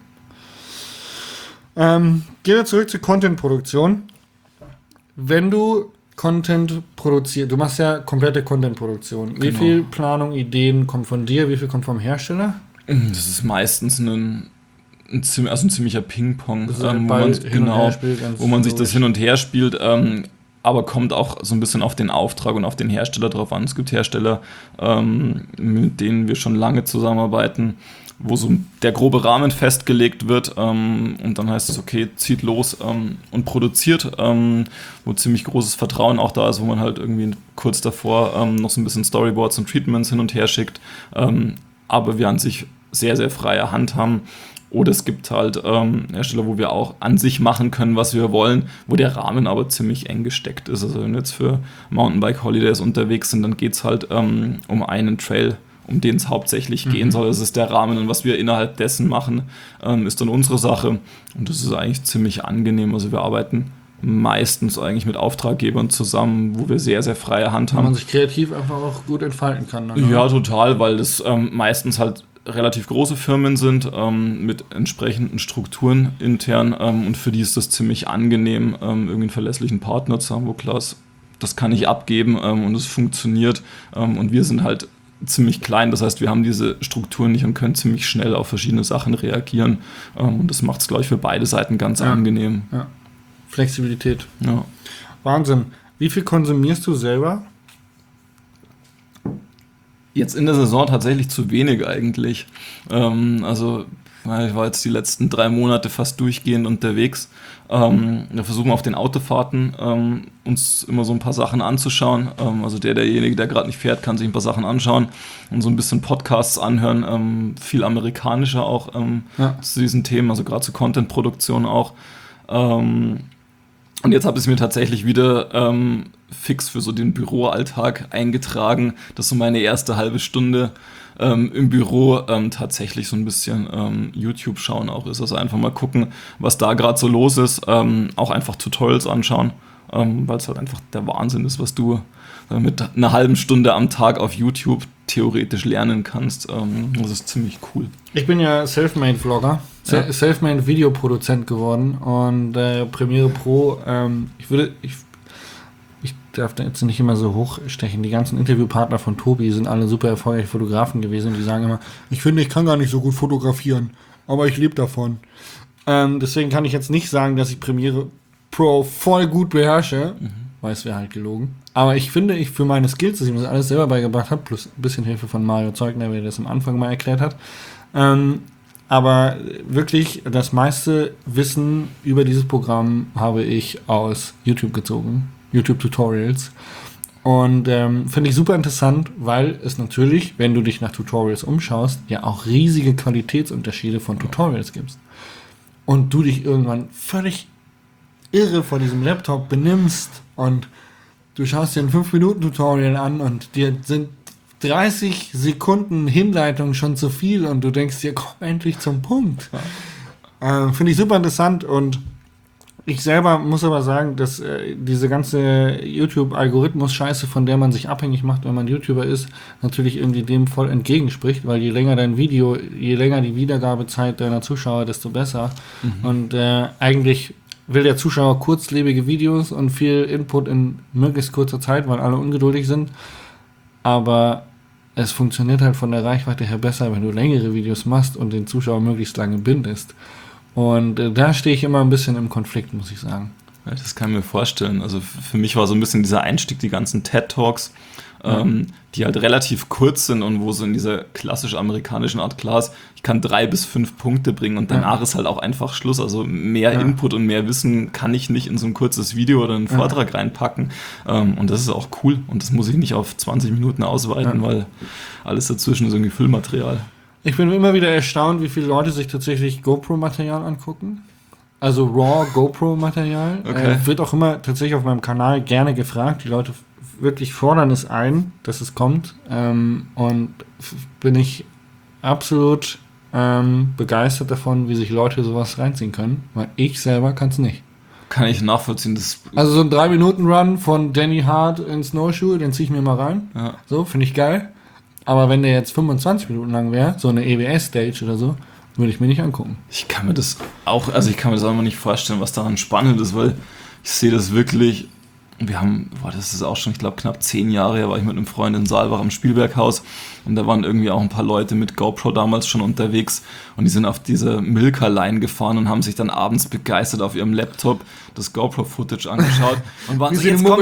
B: Gehen wir zurück zur Content-Produktion. Wenn du Content produziert, du machst ja komplette Content-Produktion. Wie viel Planung, Ideen kommt von dir, wie viel kommt vom Hersteller?
C: Das ist meistens ein ziemlicher Ping-Pong, wo man sich das hin und her spielt, aber kommt auch so ein bisschen auf den Auftrag und auf den Hersteller drauf an. Es gibt Hersteller, mit denen wir schon lange zusammenarbeiten, wo so der grobe Rahmen festgelegt wird, und dann heißt es, okay, zieht los und produziert, wo ziemlich großes Vertrauen auch da ist, wo man halt irgendwie kurz davor noch so ein bisschen Storyboards und Treatments hin und her schickt, aber wir an sich sehr, sehr freie Hand haben. Oder es gibt halt Hersteller, wo wir auch an sich machen können, was wir wollen, wo der Rahmen aber ziemlich eng gesteckt ist. Also wenn wir jetzt für Mountainbike Holidays unterwegs sind, dann geht es halt um einen Trail um den es hauptsächlich gehen soll. Das ist der Rahmen, und was wir innerhalb dessen machen, ist dann unsere Sache. Und das ist eigentlich ziemlich angenehm. Also wir arbeiten meistens eigentlich mit Auftraggebern zusammen, wo wir sehr, sehr freie Hand
B: Wo
C: haben.
B: man sich kreativ einfach auch gut entfalten kann. Dann,
C: Ja, total, weil das meistens halt relativ große Firmen sind, mit entsprechenden Strukturen intern, und für die ist das ziemlich angenehm, irgendwie einen verlässlichen Partner zu haben, wo klar ist, das kann ich abgeben, und es funktioniert, und wir sind halt ziemlich klein, das heißt, wir haben diese Strukturen nicht und können ziemlich schnell auf verschiedene Sachen reagieren, und das macht es, glaube ich, für beide Seiten ganz angenehm.
B: Ja. Flexibilität.
C: Ja.
B: Wahnsinn. Wie viel konsumierst du selber?
C: Jetzt in der Saison tatsächlich zu wenig eigentlich. Also ich war jetzt die letzten 3 Monate fast durchgehend unterwegs. Wir versuchen auf den Autofahrten uns immer so ein paar Sachen anzuschauen. Also derjenige, der gerade nicht fährt, kann sich ein paar Sachen anschauen und so ein bisschen Podcasts anhören. Viel amerikanischer auch zu diesen Themen, also gerade zur Content-Produktion auch. Und jetzt habe ich es mir tatsächlich wieder fix für so den Büroalltag eingetragen, dass so meine erste halbe Stunde im Büro tatsächlich so ein bisschen YouTube schauen auch ist. Also einfach mal gucken, was da gerade so los ist. Auch einfach Tutorials anschauen, weil es halt einfach der Wahnsinn ist, was du mit einer halben Stunde am Tag auf YouTube theoretisch lernen kannst. Das ist ziemlich cool.
B: Ich bin ja Selfmade-Vlogger, Selfmade-Videoproduzent geworden und Premiere Pro, ich darf da jetzt nicht immer so hochstechen. Die ganzen Interviewpartner von Tobi sind alle super erfolgreiche Fotografen gewesen und die sagen immer, ich finde, ich kann gar nicht so gut fotografieren, aber ich lebe davon. Deswegen kann ich jetzt nicht sagen, dass ich Premiere Pro voll gut beherrsche, weil es wäre halt gelogen. Aber ich finde, ich für meine Skills, dass ich mir das alles selber beigebracht habe, plus ein bisschen Hilfe von Mario Zeugner, der das am Anfang mal erklärt hat, aber wirklich das meiste Wissen über dieses Programm habe ich aus YouTube gezogen. YouTube-Tutorials. Und finde ich super interessant, weil es natürlich, wenn du dich nach Tutorials umschaust, ja auch riesige Qualitätsunterschiede von Tutorials gibt. Und du dich irgendwann völlig irre vor diesem Laptop benimmst und du schaust dir ein 5-Minuten-Tutorial an und dir sind 30 Sekunden Hinleitung schon zu viel und du denkst dir, komm endlich zum Punkt. Finde ich super interessant und ich selber muss aber sagen, dass diese ganze YouTube-Algorithmus-Scheiße, von der man sich abhängig macht, wenn man YouTuber ist, natürlich irgendwie dem voll entgegenspricht, weil je länger dein Video, je länger die Wiedergabezeit deiner Zuschauer, desto besser. Und eigentlich will der Zuschauer kurzlebige Videos und viel Input in möglichst kurzer Zeit, weil alle ungeduldig sind. Aber es funktioniert halt von der Reichweite her besser, wenn du längere Videos machst und den Zuschauer möglichst lange bindest. Und da stehe ich immer ein bisschen im Konflikt, muss ich sagen.
C: Ja, das kann ich mir vorstellen. Also für mich war so ein bisschen dieser Einstieg, die ganzen TED-Talks, die halt relativ kurz sind und wo so in dieser klassisch amerikanischen Art klar ist, ich kann 3 bis 5 Punkte bringen und danach ist halt auch einfach Schluss. Also mehr Input und mehr Wissen kann ich nicht in so ein kurzes Video oder einen Vortrag reinpacken. Und das ist auch cool. Und das muss ich nicht auf 20 Minuten ausweiten, weil alles dazwischen ist irgendwie Füllmaterial.
B: Ich bin immer wieder erstaunt, wie viele Leute sich tatsächlich GoPro-Material angucken. Also Raw GoPro-Material.
C: Okay.
B: Wird auch immer tatsächlich auf meinem Kanal gerne gefragt. Die Leute wirklich fordern es ein, dass es kommt. Und bin ich absolut begeistert davon, wie sich Leute sowas reinziehen können. Weil ich selber kann es nicht.
C: Kann ich nachvollziehen.
B: Also so ein 3-Minuten-Run von Danny Hart in Snowshoe, den ziehe ich mir mal rein.
C: Ja.
B: So, finde ich geil. Aber wenn der jetzt 25 Minuten lang wäre, so eine EWS-Stage oder so, würde ich mir nicht angucken.
C: Ich kann mir das auch immer nicht vorstellen, was daran spannend ist, weil ich sehe das wirklich, das ist auch schon, ich glaube, knapp 10 Jahre her, war ich mit einem Freund in Saalbach am Spielberghaus und da waren irgendwie auch ein paar Leute mit GoPro damals schon unterwegs und die sind auf diese Milka-Line gefahren und haben sich dann abends begeistert auf ihrem Laptop das GoPro-Footage angeschaut und waren so, jetzt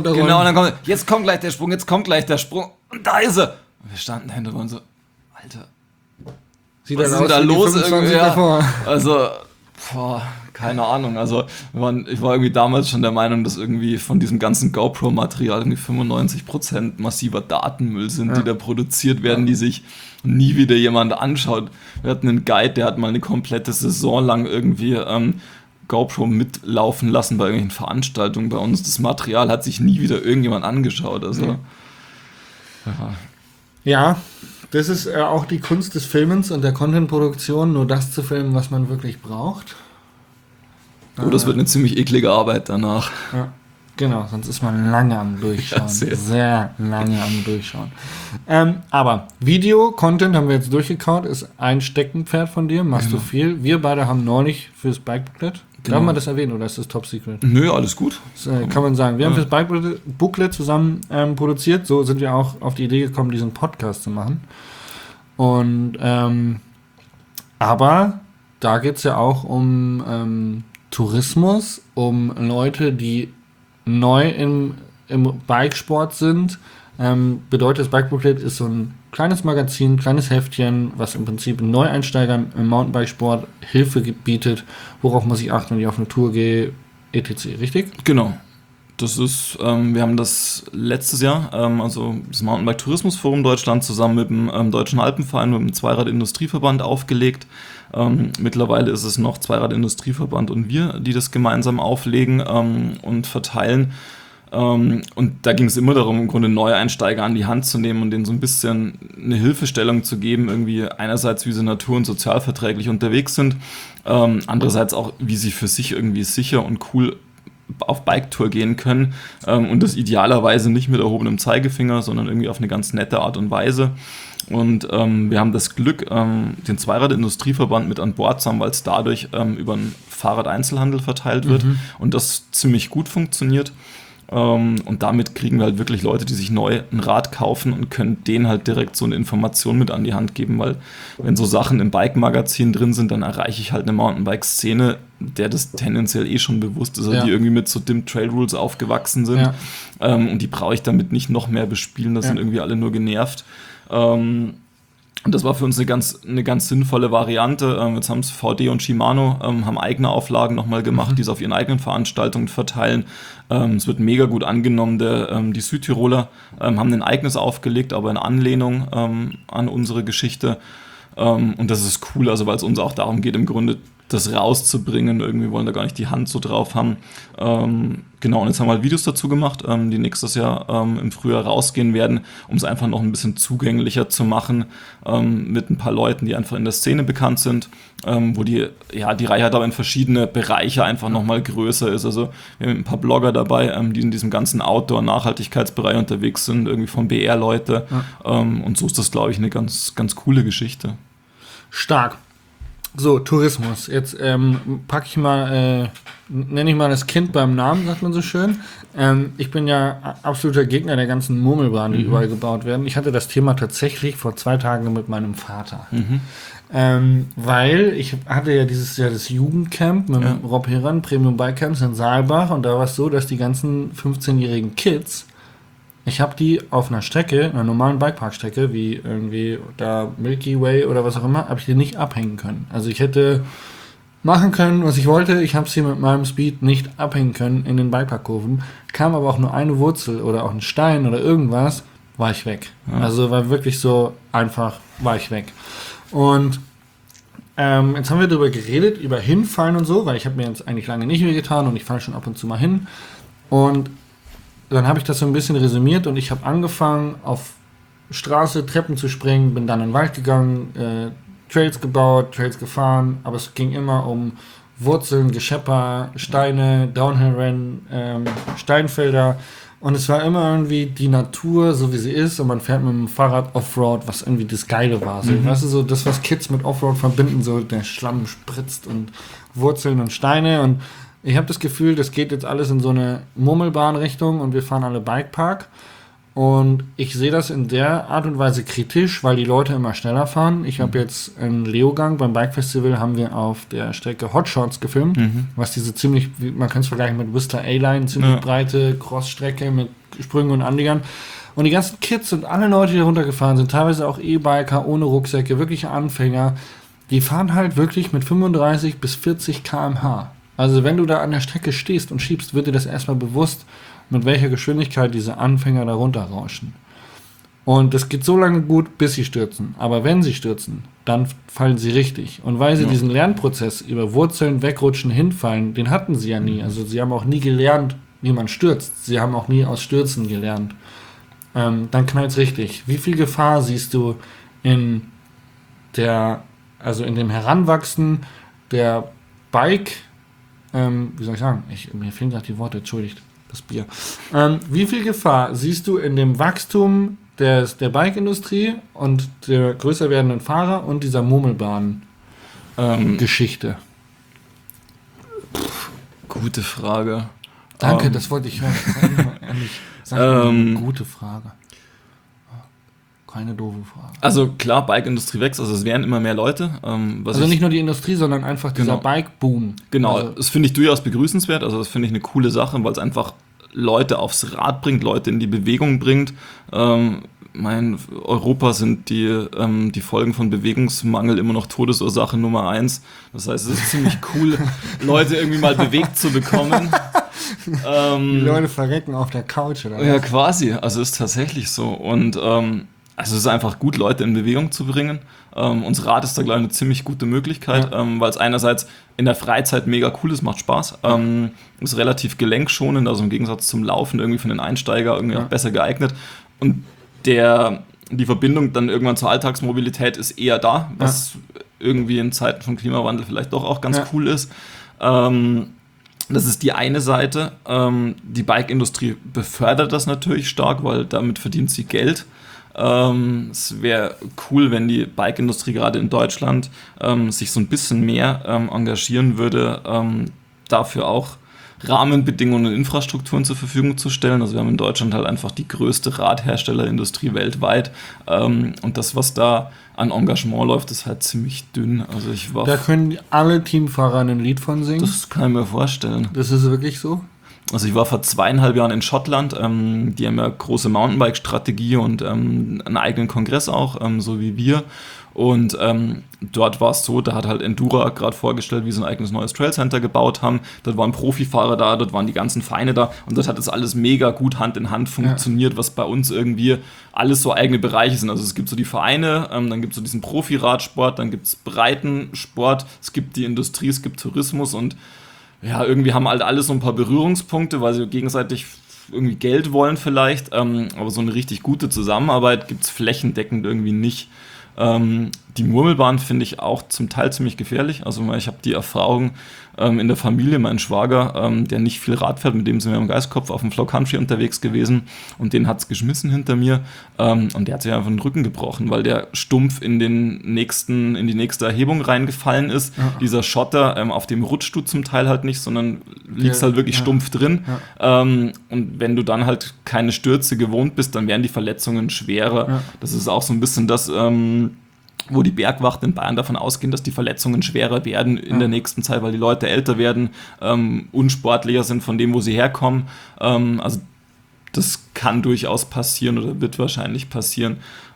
C: kommt gleich der Sprung und da ist er. Und wir standen dahinter und waren so, Alter, was ist denn da los irgendwie? Ja. Also, keine Ahnung. Also, ich war irgendwie damals schon der Meinung, dass irgendwie von diesem ganzen GoPro-Material irgendwie 95% massiver Datenmüll sind, die da produziert werden, die sich nie wieder jemand anschaut. Wir hatten einen Guide, der hat mal eine komplette Saison lang irgendwie GoPro mitlaufen lassen bei irgendwelchen Veranstaltungen bei uns. Das Material hat sich nie wieder irgendjemand angeschaut. Also,
B: Ja, Das ist auch die Kunst des Filmens und der Content-Produktion, nur das zu filmen, was man wirklich braucht.
C: Oh, das wird eine ziemlich eklige Arbeit danach.
B: Ja, genau, sonst ist man lange am Durchschauen.
C: Ja,
B: sehr lange am Durchschauen. Aber Video, Content haben wir jetzt durchgekaut, ist ein Steckenpferd von dir, machst du viel. Wir beide haben neulich fürs Bike-Booklet, darf man das erwähnen oder ist das Top Secret?
C: Nö, alles gut.
B: Das, kann man sagen. Wir haben fürs Bike-Booklet zusammen produziert, so sind wir auch auf die Idee gekommen, diesen Podcast zu machen. Und aber da geht es ja auch um Tourismus, um Leute, die neu im Bikesport sind. Bedeutet, das Bike-Booklet ist so ein kleines Magazin, kleines Heftchen, was im Prinzip Neueinsteigern im Mountainbikesport Hilfe bietet, worauf muss ich achten, wenn ich auf eine Tour gehe, etc. Richtig?
C: Genau. Das ist, wir haben das letztes Jahr, also das Mountainbike-Tourismusforum Deutschland zusammen mit dem Deutschen Alpenverein, mit dem Zweirad-Industrieverband aufgelegt. Mittlerweile ist es noch Zweirad-Industrieverband und wir, die das gemeinsam auflegen und verteilen. Und da ging es immer darum, im Grunde Neueinsteiger an die Hand zu nehmen und denen so ein bisschen eine Hilfestellung zu geben, irgendwie einerseits, wie sie natur- und sozialverträglich unterwegs sind, andererseits auch, wie sie für sich irgendwie sicher und cool auf Biketour gehen können und das idealerweise nicht mit erhobenem Zeigefinger, sondern irgendwie auf eine ganz nette Art und Weise. Und wir haben das Glück, den Zweirad-Industrieverband mit an Bord zu haben, weil es dadurch über einen Fahrradeinzelhandel verteilt wird und das ziemlich gut funktioniert. Und damit kriegen wir halt wirklich Leute, die sich neu ein Rad kaufen und können denen halt direkt so eine Information mit an die Hand geben, weil wenn so Sachen im Bike-Magazin drin sind, dann erreiche ich halt eine Mountainbike-Szene, der das tendenziell schon bewusst ist, die irgendwie mit so Dim Trail Rules aufgewachsen sind. Ja. Und die brauche ich damit nicht noch mehr bespielen, das sind irgendwie alle nur genervt. Und das war für uns eine ganz sinnvolle Variante. Jetzt haben es VD und Shimano, haben eigene Auflagen nochmal gemacht, die es auf ihren eigenen Veranstaltungen verteilen. Es wird mega gut angenommen. Die Südtiroler haben ein eigenes aufgelegt, aber in Anlehnung an unsere Geschichte. Und das ist cool, also weil es uns auch darum geht, im Grunde das rauszubringen. Irgendwie wollen da gar nicht die Hand so drauf haben. Genau, und jetzt haben wir halt Videos dazu gemacht, die nächstes Jahr im Frühjahr rausgehen werden, um es einfach noch ein bisschen zugänglicher zu machen mit ein paar Leuten, die einfach in der Szene bekannt sind, wo die Reichweite aber in verschiedene Bereiche einfach nochmal größer ist. Also wir haben ein paar Blogger dabei, die in diesem ganzen Outdoor-Nachhaltigkeitsbereich unterwegs sind, irgendwie von BR-Leute. Und so ist das, glaube ich, eine ganz, ganz coole Geschichte.
B: Stark. So, Tourismus. Jetzt packe ich mal, nenne ich mal das Kind beim Namen, sagt man so schön. Ich bin ja absoluter Gegner der ganzen Murmelbahnen, die überall gebaut werden. Ich hatte das Thema tatsächlich vor 2 Tagen mit meinem Vater. Weil ich hatte ja dieses Jahr das Jugendcamp mit Rob Heran, Premium Bike Camps in Saalbach, und da war es so, dass die ganzen 15-jährigen Kids, ich habe die auf einer Strecke, einer normalen Bikeparkstrecke, wie irgendwie da Milky Way oder was auch immer, habe ich die nicht abhängen können. Also ich hätte machen können, was ich wollte, ich habe sie mit meinem Speed nicht abhängen können in den Bikeparkkurven. Kam aber auch nur eine Wurzel oder auch ein Stein oder irgendwas, war ich weg. Ja. Also war wirklich so einfach, war ich weg. Und jetzt haben wir darüber geredet, über Hinfallen und so, weil ich habe mir jetzt eigentlich lange nicht mehr getan und ich falle schon ab und zu mal hin. Und dann habe ich das so ein bisschen resümiert und ich habe angefangen, auf Straße Treppen zu springen, bin dann in den Wald gegangen, Trails gebaut, Trails gefahren, aber es ging immer um Wurzeln, Geschepper, Steine, Downhill-Rennen, Steinfelder, und es war immer irgendwie die Natur, so wie sie ist, und man fährt mit dem Fahrrad Offroad, was irgendwie das Geile war. So, weißt du, so das, was Kids mit Offroad verbinden, so der Schlamm spritzt und Wurzeln und Steine, und ich habe das Gefühl, das geht jetzt alles in so eine Murmelbahn-Richtung und wir fahren alle Bikepark. Und ich sehe das in der Art und Weise kritisch, weil die Leute immer schneller fahren. Ich habe jetzt in Leogang beim Bike Festival haben wir auf der Strecke Hotshots gefilmt, was diese ziemlich, man kann es vergleichen mit Whistler A-Line, ziemlich breite Crossstrecke mit Sprüngen und Anliegern. Und die ganzen Kids und alle Leute, die da runtergefahren sind, teilweise auch E-Biker ohne Rucksäcke, wirkliche Anfänger, die fahren halt wirklich mit 35 bis 40 km/h. Also wenn du da an der Strecke stehst und schiebst, wird dir das erstmal bewusst, mit welcher Geschwindigkeit diese Anfänger da runterrauschen. Und das geht so lange gut, bis sie stürzen. Aber wenn sie stürzen, dann fallen sie richtig. Und weil sie diesen Lernprozess über Wurzeln, Wegrutschen, Hinfallen, den hatten sie ja nie. Also sie haben auch nie gelernt, wie man stürzt. Sie haben auch nie aus Stürzen gelernt. Dann knallt's richtig. Wie viel Gefahr siehst du in dem Heranwachsen der Bike, wie soll ich sagen, mir fehlen gerade die Worte, entschuldigt, das Bier. Wie viel Gefahr siehst du in dem Wachstum der Bike-Industrie und der größer werdenden Fahrer und dieser Murmelbahn-Geschichte?
C: Gute Frage.
B: Danke, das wollte ich hören. Sag mal eine gute Frage. Keine doofe Frage.
C: Also klar, Bike-Industrie wächst, also es werden immer mehr Leute.
B: Nicht nur die Industrie, sondern einfach dieser Bike-Boom.
C: Genau,
B: also,
C: das finde ich durchaus begrüßenswert, also das finde ich eine coole Sache, weil es einfach Leute aufs Rad bringt, Leute in die Bewegung bringt. Europa sind die Folgen von Bewegungsmangel immer noch Todesursache Nummer 1. Das heißt, es ist ziemlich cool, Leute irgendwie mal bewegt zu bekommen.
B: Die Leute verrecken auf der Couch, oder?
C: Ja, quasi. Also ist tatsächlich so. Und also es ist einfach gut, Leute in Bewegung zu bringen. Unser Rad ist da, glaube ich, eine ziemlich gute Möglichkeit, weil es einerseits in der Freizeit mega cool ist, macht Spaß. Ist relativ gelenkschonend, also im Gegensatz zum Laufen irgendwie für den Einsteiger irgendwie auch besser geeignet. Und die Verbindung dann irgendwann zur Alltagsmobilität ist eher da, was irgendwie in Zeiten von Klimawandel vielleicht doch auch ganz cool ist. Das ist die eine Seite. Die Bike-Industrie befördert das natürlich stark, weil damit verdient sie Geld. Es wäre cool, wenn die Bike-Industrie gerade in Deutschland sich so ein bisschen mehr engagieren würde, dafür auch Rahmenbedingungen und Infrastrukturen zur Verfügung zu stellen. Also wir haben in Deutschland halt einfach die größte Radherstellerindustrie weltweit und das, was da an Engagement läuft, ist halt ziemlich dünn. Also
B: da können alle Teamfahrer ein Lied von singen?
C: Das kann ich mir vorstellen.
B: Das ist wirklich so?
C: Also ich war vor 2,5 Jahren in Schottland, die haben ja große Mountainbike-Strategie und einen eigenen Kongress auch, so wie wir. Und dort war es so, da hat halt Endura gerade vorgestellt, wie sie ein eigenes neues Trailcenter gebaut haben. Dort waren Profifahrer da, dort waren die ganzen Vereine da und dort hat das alles mega gut Hand in Hand funktioniert, was bei uns irgendwie alles so eigene Bereiche sind. Also es gibt so die Vereine, dann gibt es so diesen Profi-Radsport, dann gibt es Breitensport, es gibt die Industrie, es gibt Tourismus und ja, irgendwie haben halt alle so ein paar Berührungspunkte, weil sie gegenseitig irgendwie Geld wollen vielleicht, aber so eine richtig gute Zusammenarbeit gibt es flächendeckend irgendwie nicht. Die Murmelbahn finde ich auch zum Teil ziemlich gefährlich. Also ich habe die Erfahrung in der Familie, mein Schwager, der nicht viel Rad fährt, mit dem sind wir im Geistkopf auf dem Flow Country unterwegs gewesen und den hat es geschmissen hinter mir und der hat sich einfach den Rücken gebrochen, weil der stumpf in die nächste Erhebung reingefallen ist. Ja. Dieser Schotter, auf dem rutschst du zum Teil halt nicht, sondern liegst halt wirklich stumpf drin. Ja. Und wenn du dann halt keine Stürze gewohnt bist, dann werden die Verletzungen schwerer. Ja. Das ist auch so ein bisschen das, wo die Bergwacht in Bayern davon ausgehen, dass die Verletzungen schwerer werden in der nächsten Zeit, weil die Leute älter werden, unsportlicher sind von dem, wo sie herkommen. Also das kann durchaus passieren oder wird wahrscheinlich passieren.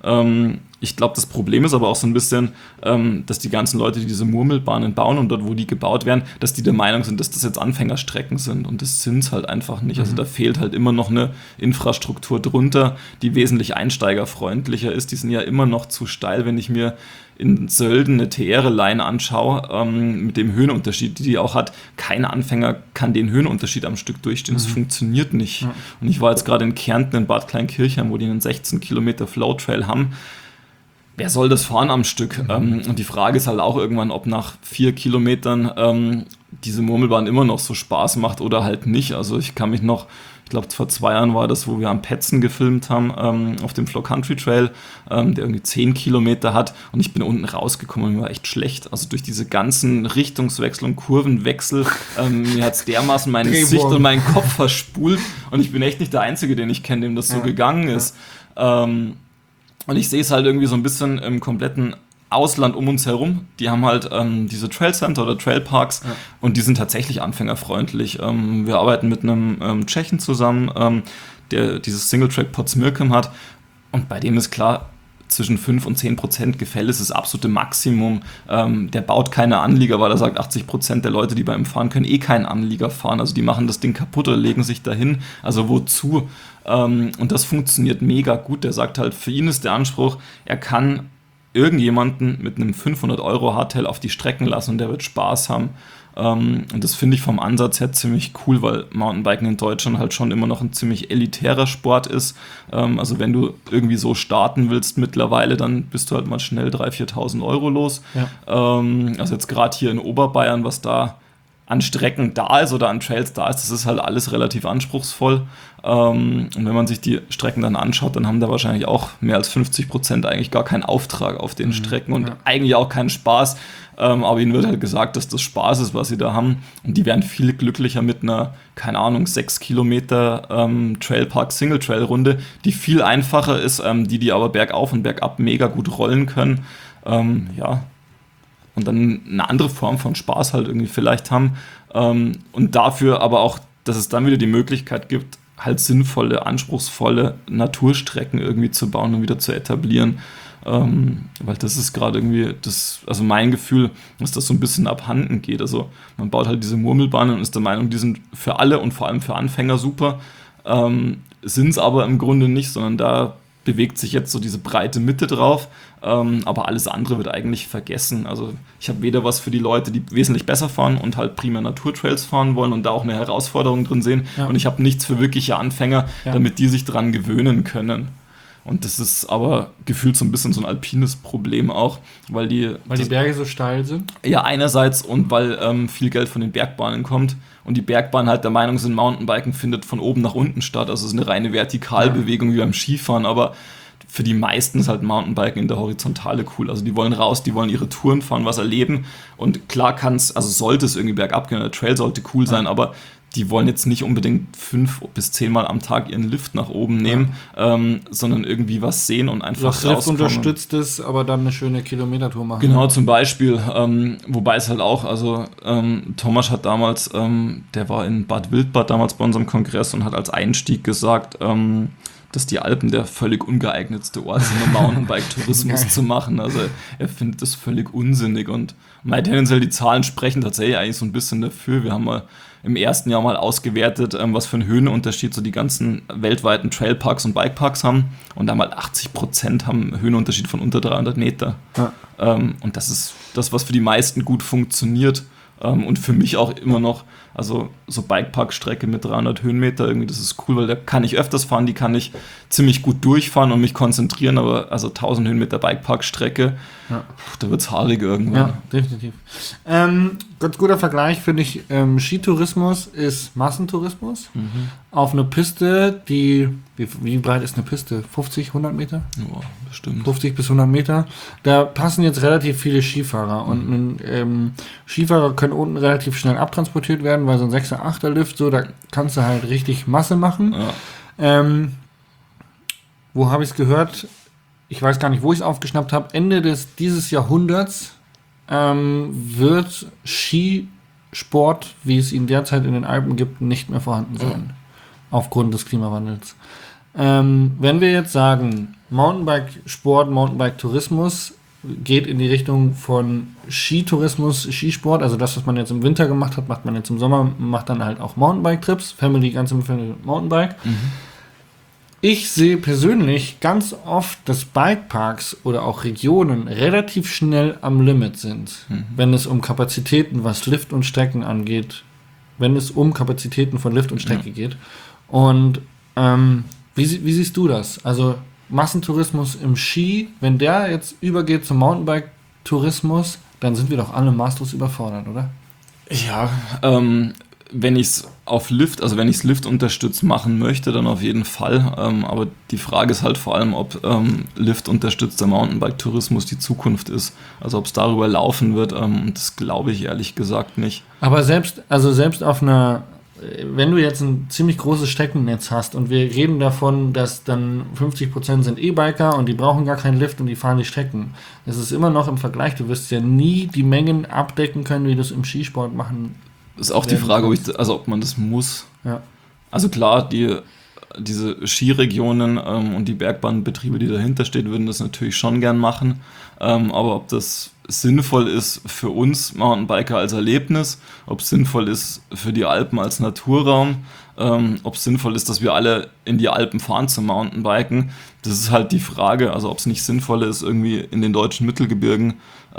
C: Ich glaube, das Problem ist aber auch so ein bisschen, dass die ganzen Leute, die diese Murmelbahnen bauen und dort, wo die gebaut werden, dass die der Meinung sind, dass das jetzt Anfängerstrecken sind und das sind es halt einfach nicht. Also da fehlt halt immer noch eine Infrastruktur drunter, die wesentlich einsteigerfreundlicher ist. Die sind ja immer noch zu steil, wenn ich mir in Sölden eine TR-Line anschaue, mit dem Höhenunterschied, die auch hat. Kein Anfänger kann den Höhenunterschied am Stück durchstehen. Das funktioniert nicht. Ja. Und ich war jetzt gerade in Kärnten, in Bad Kleinkirchheim, wo die einen 16 Kilometer Flow-Trail haben. Wer soll das fahren am Stück? Und die Frage ist halt auch irgendwann, ob nach 4 Kilometern diese Murmelbahn immer noch so Spaß macht oder halt nicht. Also ich kann mich noch, ich glaube vor 2 Jahren war das, wo wir am Petzen gefilmt haben, auf dem Flow Country Trail, der irgendwie 10 Kilometer hat und ich bin unten rausgekommen und mir war echt schlecht. Also durch diese ganzen Richtungswechsel und Kurvenwechsel, mir hat es dermaßen mein Gesicht und meinen Kopf verspult und ich bin echt nicht der Einzige, den ich kenne, dem das so gegangen ist. Und ich sehe es halt irgendwie so ein bisschen im kompletten Ausland um uns herum. Die haben halt diese Trailcenter oder Trailparks und die sind tatsächlich anfängerfreundlich. Wir arbeiten mit einem Tschechen zusammen, der dieses Singletrack Potsmirkem hat und bei dem ist klar, zwischen 5 und 10% Gefälle ist das absolute Maximum. Der baut keine Anlieger, weil er sagt, 80% der Leute, die bei ihm fahren, können keinen Anlieger fahren. Also die machen das Ding kaputt oder legen sich dahin. Also wozu? Und das funktioniert mega gut. Der sagt halt, für ihn ist der Anspruch, er kann irgendjemanden mit einem 500€ Hardtail auf die Strecken lassen und der wird Spaß haben. Und das finde ich vom Ansatz her ziemlich cool, weil Mountainbiken in Deutschland halt schon immer noch ein ziemlich elitärer Sport ist. Also wenn du irgendwie so starten willst mittlerweile, dann bist du halt mal schnell 3.000, 4.000 Euro los. Ja. Also jetzt gerade hier in Oberbayern, was da an Strecken da ist oder an Trails da ist, das ist halt alles relativ anspruchsvoll. Und wenn man sich die Strecken dann anschaut, dann haben da wahrscheinlich auch mehr als 50% eigentlich gar keinen Auftrag auf den Strecken und eigentlich auch keinen Spaß. Aber ihnen wird halt gesagt, dass das Spaß ist, was sie da haben. Und die wären viel glücklicher mit einer, keine Ahnung, 6 Kilometer Trailpark-Single-Trail-Runde, die viel einfacher ist, die aber bergauf und bergab mega gut rollen können. Und dann eine andere Form von Spaß halt irgendwie vielleicht haben. Und dafür aber auch, dass es dann wieder die Möglichkeit gibt, halt sinnvolle, anspruchsvolle Naturstrecken irgendwie zu bauen und wieder zu etablieren. Weil das ist gerade irgendwie also mein Gefühl, dass das so ein bisschen abhanden geht. Also man baut halt diese Murmelbahnen und ist der Meinung, die sind für alle und vor allem für Anfänger super. Sind es aber im Grunde nicht, sondern da bewegt sich jetzt so diese breite Mitte drauf, aber alles andere wird eigentlich vergessen. Also ich habe weder was für die Leute, die wesentlich besser fahren und halt primär Naturtrails fahren wollen und da auch eine Herausforderung drin sehen, und ich habe nichts für wirkliche Anfänger, damit die sich dran gewöhnen können. Und das ist aber gefühlt so ein bisschen so ein alpines Problem auch, weil die
B: Berge so steil sind?
C: Ja, einerseits und weil viel Geld von den Bergbahnen kommt und die Bergbahnen halt der Meinung sind, Mountainbiken findet von oben nach unten statt. Also es ist eine reine Vertikalbewegung wie beim Skifahren, aber für die meisten ist halt Mountainbiken in der Horizontale cool. Also die wollen raus, die wollen ihre Touren fahren, was erleben. Und klar sollte es irgendwie bergab gehen, der Trail sollte cool sein, aber die wollen jetzt nicht unbedingt 5 bis 10 Mal am Tag ihren Lift nach oben nehmen, sondern irgendwie was sehen und einfach rauskommen.
B: Das Lift unterstützt es, aber dann eine schöne Kilometertour machen.
C: Genau, zum Beispiel. Wobei es halt auch, also Thomas hat damals, der war in Bad Wildbad damals bei unserem Kongress und hat als Einstieg gesagt, dass die Alpen der völlig ungeeignetste Ort sind, um Mountainbike-Tourismus zu machen. Also er findet das völlig unsinnig und tendenziell die Zahlen sprechen tatsächlich eigentlich so ein bisschen dafür. Wir haben mal im ersten Jahr mal ausgewertet, was für einen Höhenunterschied so die ganzen weltweiten Trailparks und Bikeparks haben, und da mal 80% haben einen Höhenunterschied von unter 300 Meter. Ja. Und das ist das, was für die meisten gut funktioniert. Und für mich auch immer noch, also so Bikepark-Strecke mit 300 Höhenmeter, irgendwie, das ist cool, weil da kann ich öfters fahren, die kann ich ziemlich gut durchfahren und mich konzentrieren, aber also 1000 Höhenmeter Bikepark-Strecke, da wird's haarig irgendwann.
B: Ja, definitiv. Ganz guter Vergleich finde ich, Skitourismus ist Massentourismus auf eine Piste, die, wie breit ist eine Piste? 50, 100 Meter?
C: Ja, bestimmt.
B: 50 bis 100 Meter. Da passen jetzt relativ viele Skifahrer und Skifahrer können unten relativ schnell abtransportiert werden, weil so ein 6er, 8er Lift, so, da kannst du halt richtig Masse machen. Ja. Wo habe ich es gehört? Ich weiß gar nicht, wo ich es aufgeschnappt habe. Ende dieses Jahrhunderts wird Skisport, wie es ihn derzeit in den Alpen gibt, nicht mehr vorhanden sein. Aufgrund des Klimawandels. Wenn wir jetzt sagen, Mountainbike-Sport, Mountainbike-Tourismus geht in die Richtung von Skitourismus, Skisport, also das, was man jetzt im Winter gemacht hat, macht man jetzt im Sommer, macht dann halt auch Mountainbike-Trips, ganze Family Mountainbike. Ich sehe persönlich ganz oft, dass Bikeparks oder auch Regionen relativ schnell am Limit sind, wenn es um Kapazitäten, was Lift und Strecken angeht, wenn es um Kapazitäten von Lift und Strecke geht. Und wie siehst du das? Also Massentourismus im Ski, wenn der jetzt übergeht zum Mountainbike-Tourismus, dann sind wir doch alle maßlos überfordert, oder?
C: Ja, wenn ich es auf Lift, also wenn ich es Lift unterstützt machen möchte, dann auf jeden Fall. Aber die Frage ist halt vor allem, ob Lift unterstützter Mountainbike-Tourismus die Zukunft ist. Also ob es darüber laufen wird, das glaube ich ehrlich gesagt nicht.
B: Aber selbst auf einer, wenn du jetzt ein ziemlich großes Streckennetz hast und wir reden davon, dass dann 50% sind E-Biker und die brauchen gar keinen Lift und die fahren die Strecken. Das ist immer noch im Vergleich, du wirst ja nie die Mengen abdecken können, wie du es im Skisport machen.
C: Das ist auch die Frage, ob man das muss.
B: Ja.
C: Also klar, diese Skiregionen und die Bergbahnbetriebe, die dahinter stehen, würden das natürlich schon gern machen. Aber ob das sinnvoll ist für uns Mountainbiker als Erlebnis, ob es sinnvoll ist für die Alpen als Naturraum, ob es sinnvoll ist, dass wir alle in die Alpen fahren zum Mountainbiken, das ist halt die Frage. Also ob es nicht sinnvoll ist, irgendwie in den deutschen Mittelgebirgen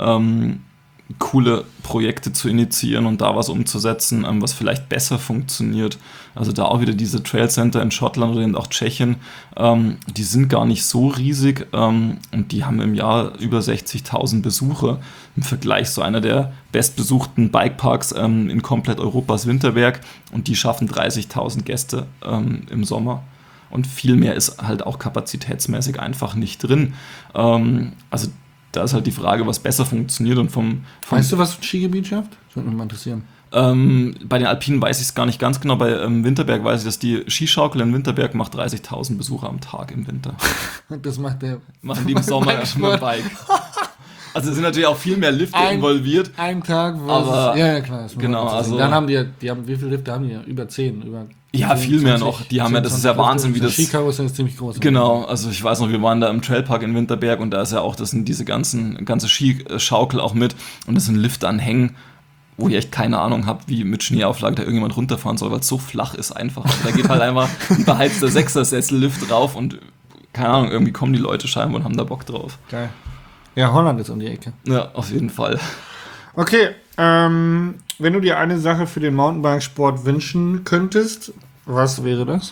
C: coole Projekte zu initiieren und da was umzusetzen, was vielleicht besser funktioniert. Also da auch wieder diese Trail Center in Schottland oder eben auch Tschechien, die sind gar nicht so riesig und die haben im Jahr über 60.000 Besucher. Im Vergleich so einer der bestbesuchten Bikeparks in komplett Europas Winterberg und die schaffen 30.000 Gäste im Sommer. Und viel mehr ist halt auch kapazitätsmäßig einfach nicht drin. Also da ist halt die Frage, was besser funktioniert und vom
B: Weißt du, was ein Skigebiet schafft? Das würde mich mal interessieren.
C: Bei den Alpinen weiß ich es gar nicht ganz genau. Bei Winterberg weiß ich, dass die Skischaukel in Winterberg macht 30.000 Besucher am Tag im Winter.
B: Das machen
C: die im Sommer mit dem Bike. Also sind natürlich auch viel mehr Lifte involviert.
B: Ein Tag,
C: aber
B: ja klar.
C: Genau, also
B: dann haben die haben, wie viele Lifte haben die? Über 10,
C: ja, 10, viel 20, mehr noch. Die haben ja, das ist ja Wahnsinn, wie das.
B: Skikarussell ist ziemlich groß.
C: Genau, also ich weiß noch, wir waren da im Trailpark in Winterberg und da ist ja auch, das sind diese ganze Skischaukel auch mit und das sind Lifte an Hängen, wo ich echt keine Ahnung habe, wie mit Schneeauflage da irgendjemand runterfahren soll, weil es so flach ist einfach. Also da geht halt einfach ein beheizter Sechser-Sessel-Lift drauf und keine Ahnung, irgendwie kommen die Leute scheinbar und haben da Bock drauf.
B: Geil. Ja, Holland ist um die Ecke.
C: Ja, auf jeden Fall.
B: Okay, wenn du dir eine Sache für den Mountainbikesport wünschen könntest, was wäre das?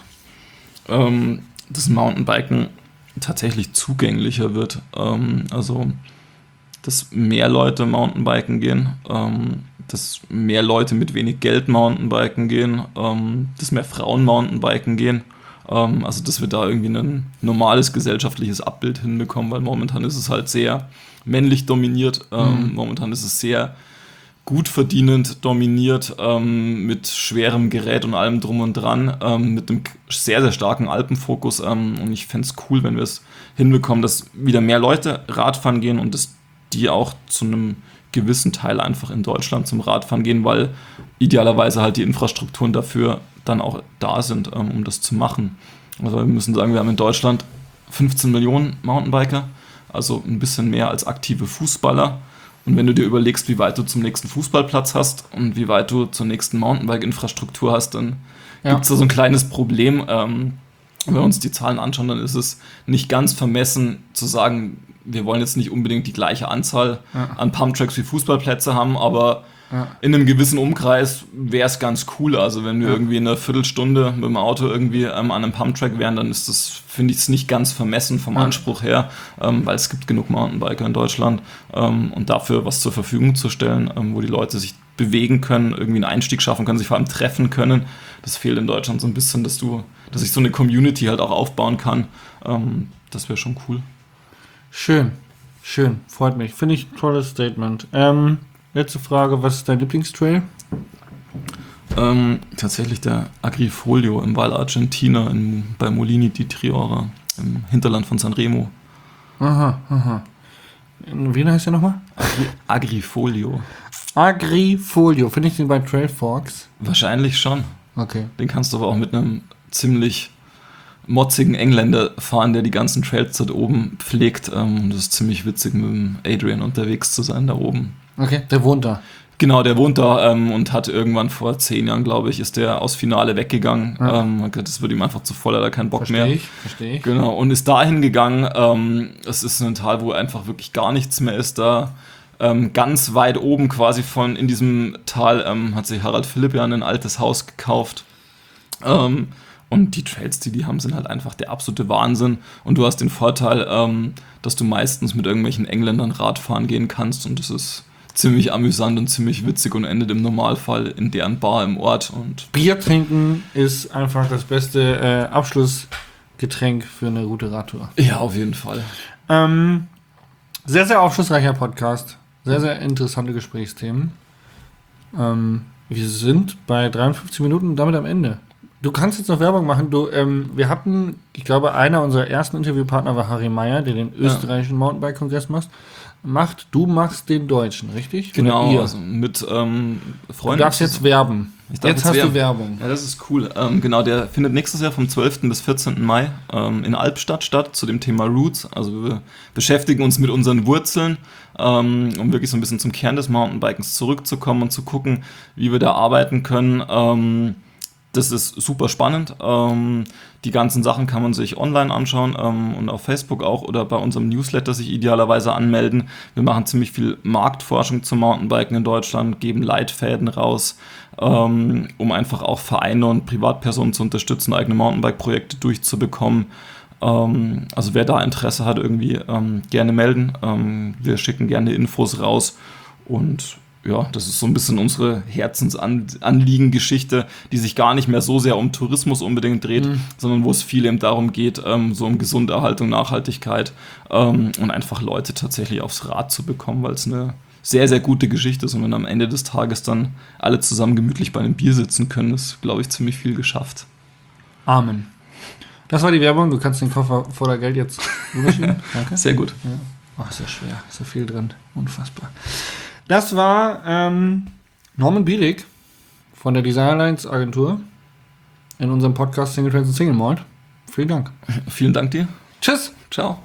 C: Dass Mountainbiken tatsächlich zugänglicher wird. Also, dass mehr Leute Mountainbiken gehen, dass mehr Leute mit wenig Geld Mountainbiken gehen, dass mehr Frauen Mountainbiken gehen. Also, dass wir da irgendwie ein normales gesellschaftliches Abbild hinbekommen, weil momentan ist es halt sehr männlich dominiert. Momentan ist es sehr gut verdienend dominiert, mit schwerem Gerät und allem drum und dran, mit einem sehr, sehr starken Alpenfokus. Und ich fände es cool, wenn wir es hinbekommen, dass wieder mehr Leute Radfahren gehen und dass die auch zu einem gewissen Teil einfach in Deutschland zum Radfahren gehen, weil idealerweise halt die Infrastrukturen dafür dann auch da sind, um das zu machen. Also wir müssen sagen, wir haben in Deutschland 15 Millionen Mountainbiker, also ein bisschen mehr als aktive Fußballer. Und wenn du dir überlegst, wie weit du zum nächsten Fußballplatz hast und wie weit du zur nächsten Mountainbike-Infrastruktur hast, dann gibt es da so ein kleines Problem. Wenn wir uns die Zahlen anschauen, dann ist es nicht ganz vermessen zu sagen, wir wollen jetzt nicht unbedingt die gleiche Anzahl an Pumptracks wie Fußballplätze haben, aber in einem gewissen Umkreis wäre es ganz cool. Also wenn wir irgendwie in einer Viertelstunde mit dem Auto irgendwie an einem Pumptrack wären, dann ist das, finde ich es nicht ganz vermessen vom Anspruch her, weil es gibt genug Mountainbiker in Deutschland und dafür was zur Verfügung zu stellen, wo die Leute sich bewegen können, irgendwie einen Einstieg schaffen können, sich vor allem treffen können. Das fehlt in Deutschland so ein bisschen, dass ich so eine Community halt auch aufbauen kann. Das wäre schon cool.
B: Schön, freut mich. Finde ich ein tolles Statement. Letzte Frage, was ist dein Lieblingstrail?
C: Tatsächlich der Agrifolio im Val Argentina bei Molini di Triora, im Hinterland von Sanremo.
B: Aha. Wie heißt der nochmal?
C: Agrifolio.
B: Agrifolio. Finde ich den bei Trailforks?
C: Wahrscheinlich schon.
B: Okay.
C: Den kannst du aber auch mit einem ziemlich motzigen Engländer fahren, der die ganzen Trails dort oben pflegt. Das ist ziemlich witzig, mit dem Adrian unterwegs zu sein da oben.
B: Okay, der wohnt da.
C: Genau, der wohnt da und hat irgendwann vor 10 Jahren, glaube ich, ist der aus Finale weggegangen. Das wird ihm einfach zu voll, hat er keinen Bock mehr.
B: Verstehe ich.
C: Genau, und ist dahin gegangen. Es ist ein Tal, wo einfach wirklich gar nichts mehr ist. Da ganz weit oben quasi in diesem Tal hat sich Harald Philipp ja ein altes Haus gekauft. Und die Trails, die haben, sind halt einfach der absolute Wahnsinn. Und du hast den Vorteil, dass du meistens mit irgendwelchen Engländern Radfahren gehen kannst. Und das ist ziemlich amüsant und ziemlich witzig und endet im Normalfall in deren Bar im Ort. Und
B: Bier trinken ist einfach das beste Abschlussgetränk für eine gute Radtour.
C: Ja, auf jeden Fall.
B: Sehr, sehr aufschlussreicher Podcast. Sehr, sehr interessante Gesprächsthemen. Wir sind bei 53 Minuten und damit am Ende. Du kannst jetzt noch Werbung machen. Wir hatten, ich glaube, einer unserer ersten Interviewpartner war Harry Meyer, der den österreichischen Mountainbike-Kongress macht. du machst den Deutschen, richtig?
C: Genau,
B: Oder ihr?
C: also mit
B: Du
C: Freunden.
B: darfst jetzt werben. Jetzt hast du Werbung.
C: Ja, das ist cool. Genau, der findet nächstes Jahr vom 12. bis 14. Mai in Albstadt statt, zu dem Thema Roots. Also wir beschäftigen uns mit unseren Wurzeln, um wirklich so ein bisschen zum Kern des Mountainbikens zurückzukommen und zu gucken, wie wir da arbeiten können. Das ist super spannend. Die ganzen Sachen kann man sich online anschauen und auf Facebook auch oder bei unserem Newsletter sich idealerweise anmelden. Wir machen ziemlich viel Marktforschung zum Mountainbiken in Deutschland, geben Leitfäden raus, um einfach auch Vereine und Privatpersonen zu unterstützen, eigene Mountainbike-Projekte durchzubekommen. Also wer da Interesse hat, irgendwie gerne melden. Wir schicken gerne Infos raus und ja, das ist so ein bisschen unsere Herzensanliegen-Geschichte, die sich gar nicht mehr so sehr um Tourismus unbedingt dreht, sondern wo es viel eben darum geht, so um Gesunderhaltung, Nachhaltigkeit und einfach Leute tatsächlich aufs Rad zu bekommen, weil es eine sehr, sehr gute Geschichte ist und wenn am Ende des Tages dann alle zusammen gemütlich bei einem Bier sitzen können, ist, glaube ich, ziemlich viel geschafft.
B: Amen. Das war die Werbung. Du kannst den Koffer voller Geld jetzt rüberschieben. Danke.
C: Sehr gut.
B: Ja. Oh, ist ja schwer. Ist ja viel drin. Unfassbar. Das war Norman Bielik von der Design Alliance Agentur in unserem Podcast Single Trails und Single Malt. Vielen Dank.
C: Vielen Dank dir.
B: Tschüss.
C: Ciao.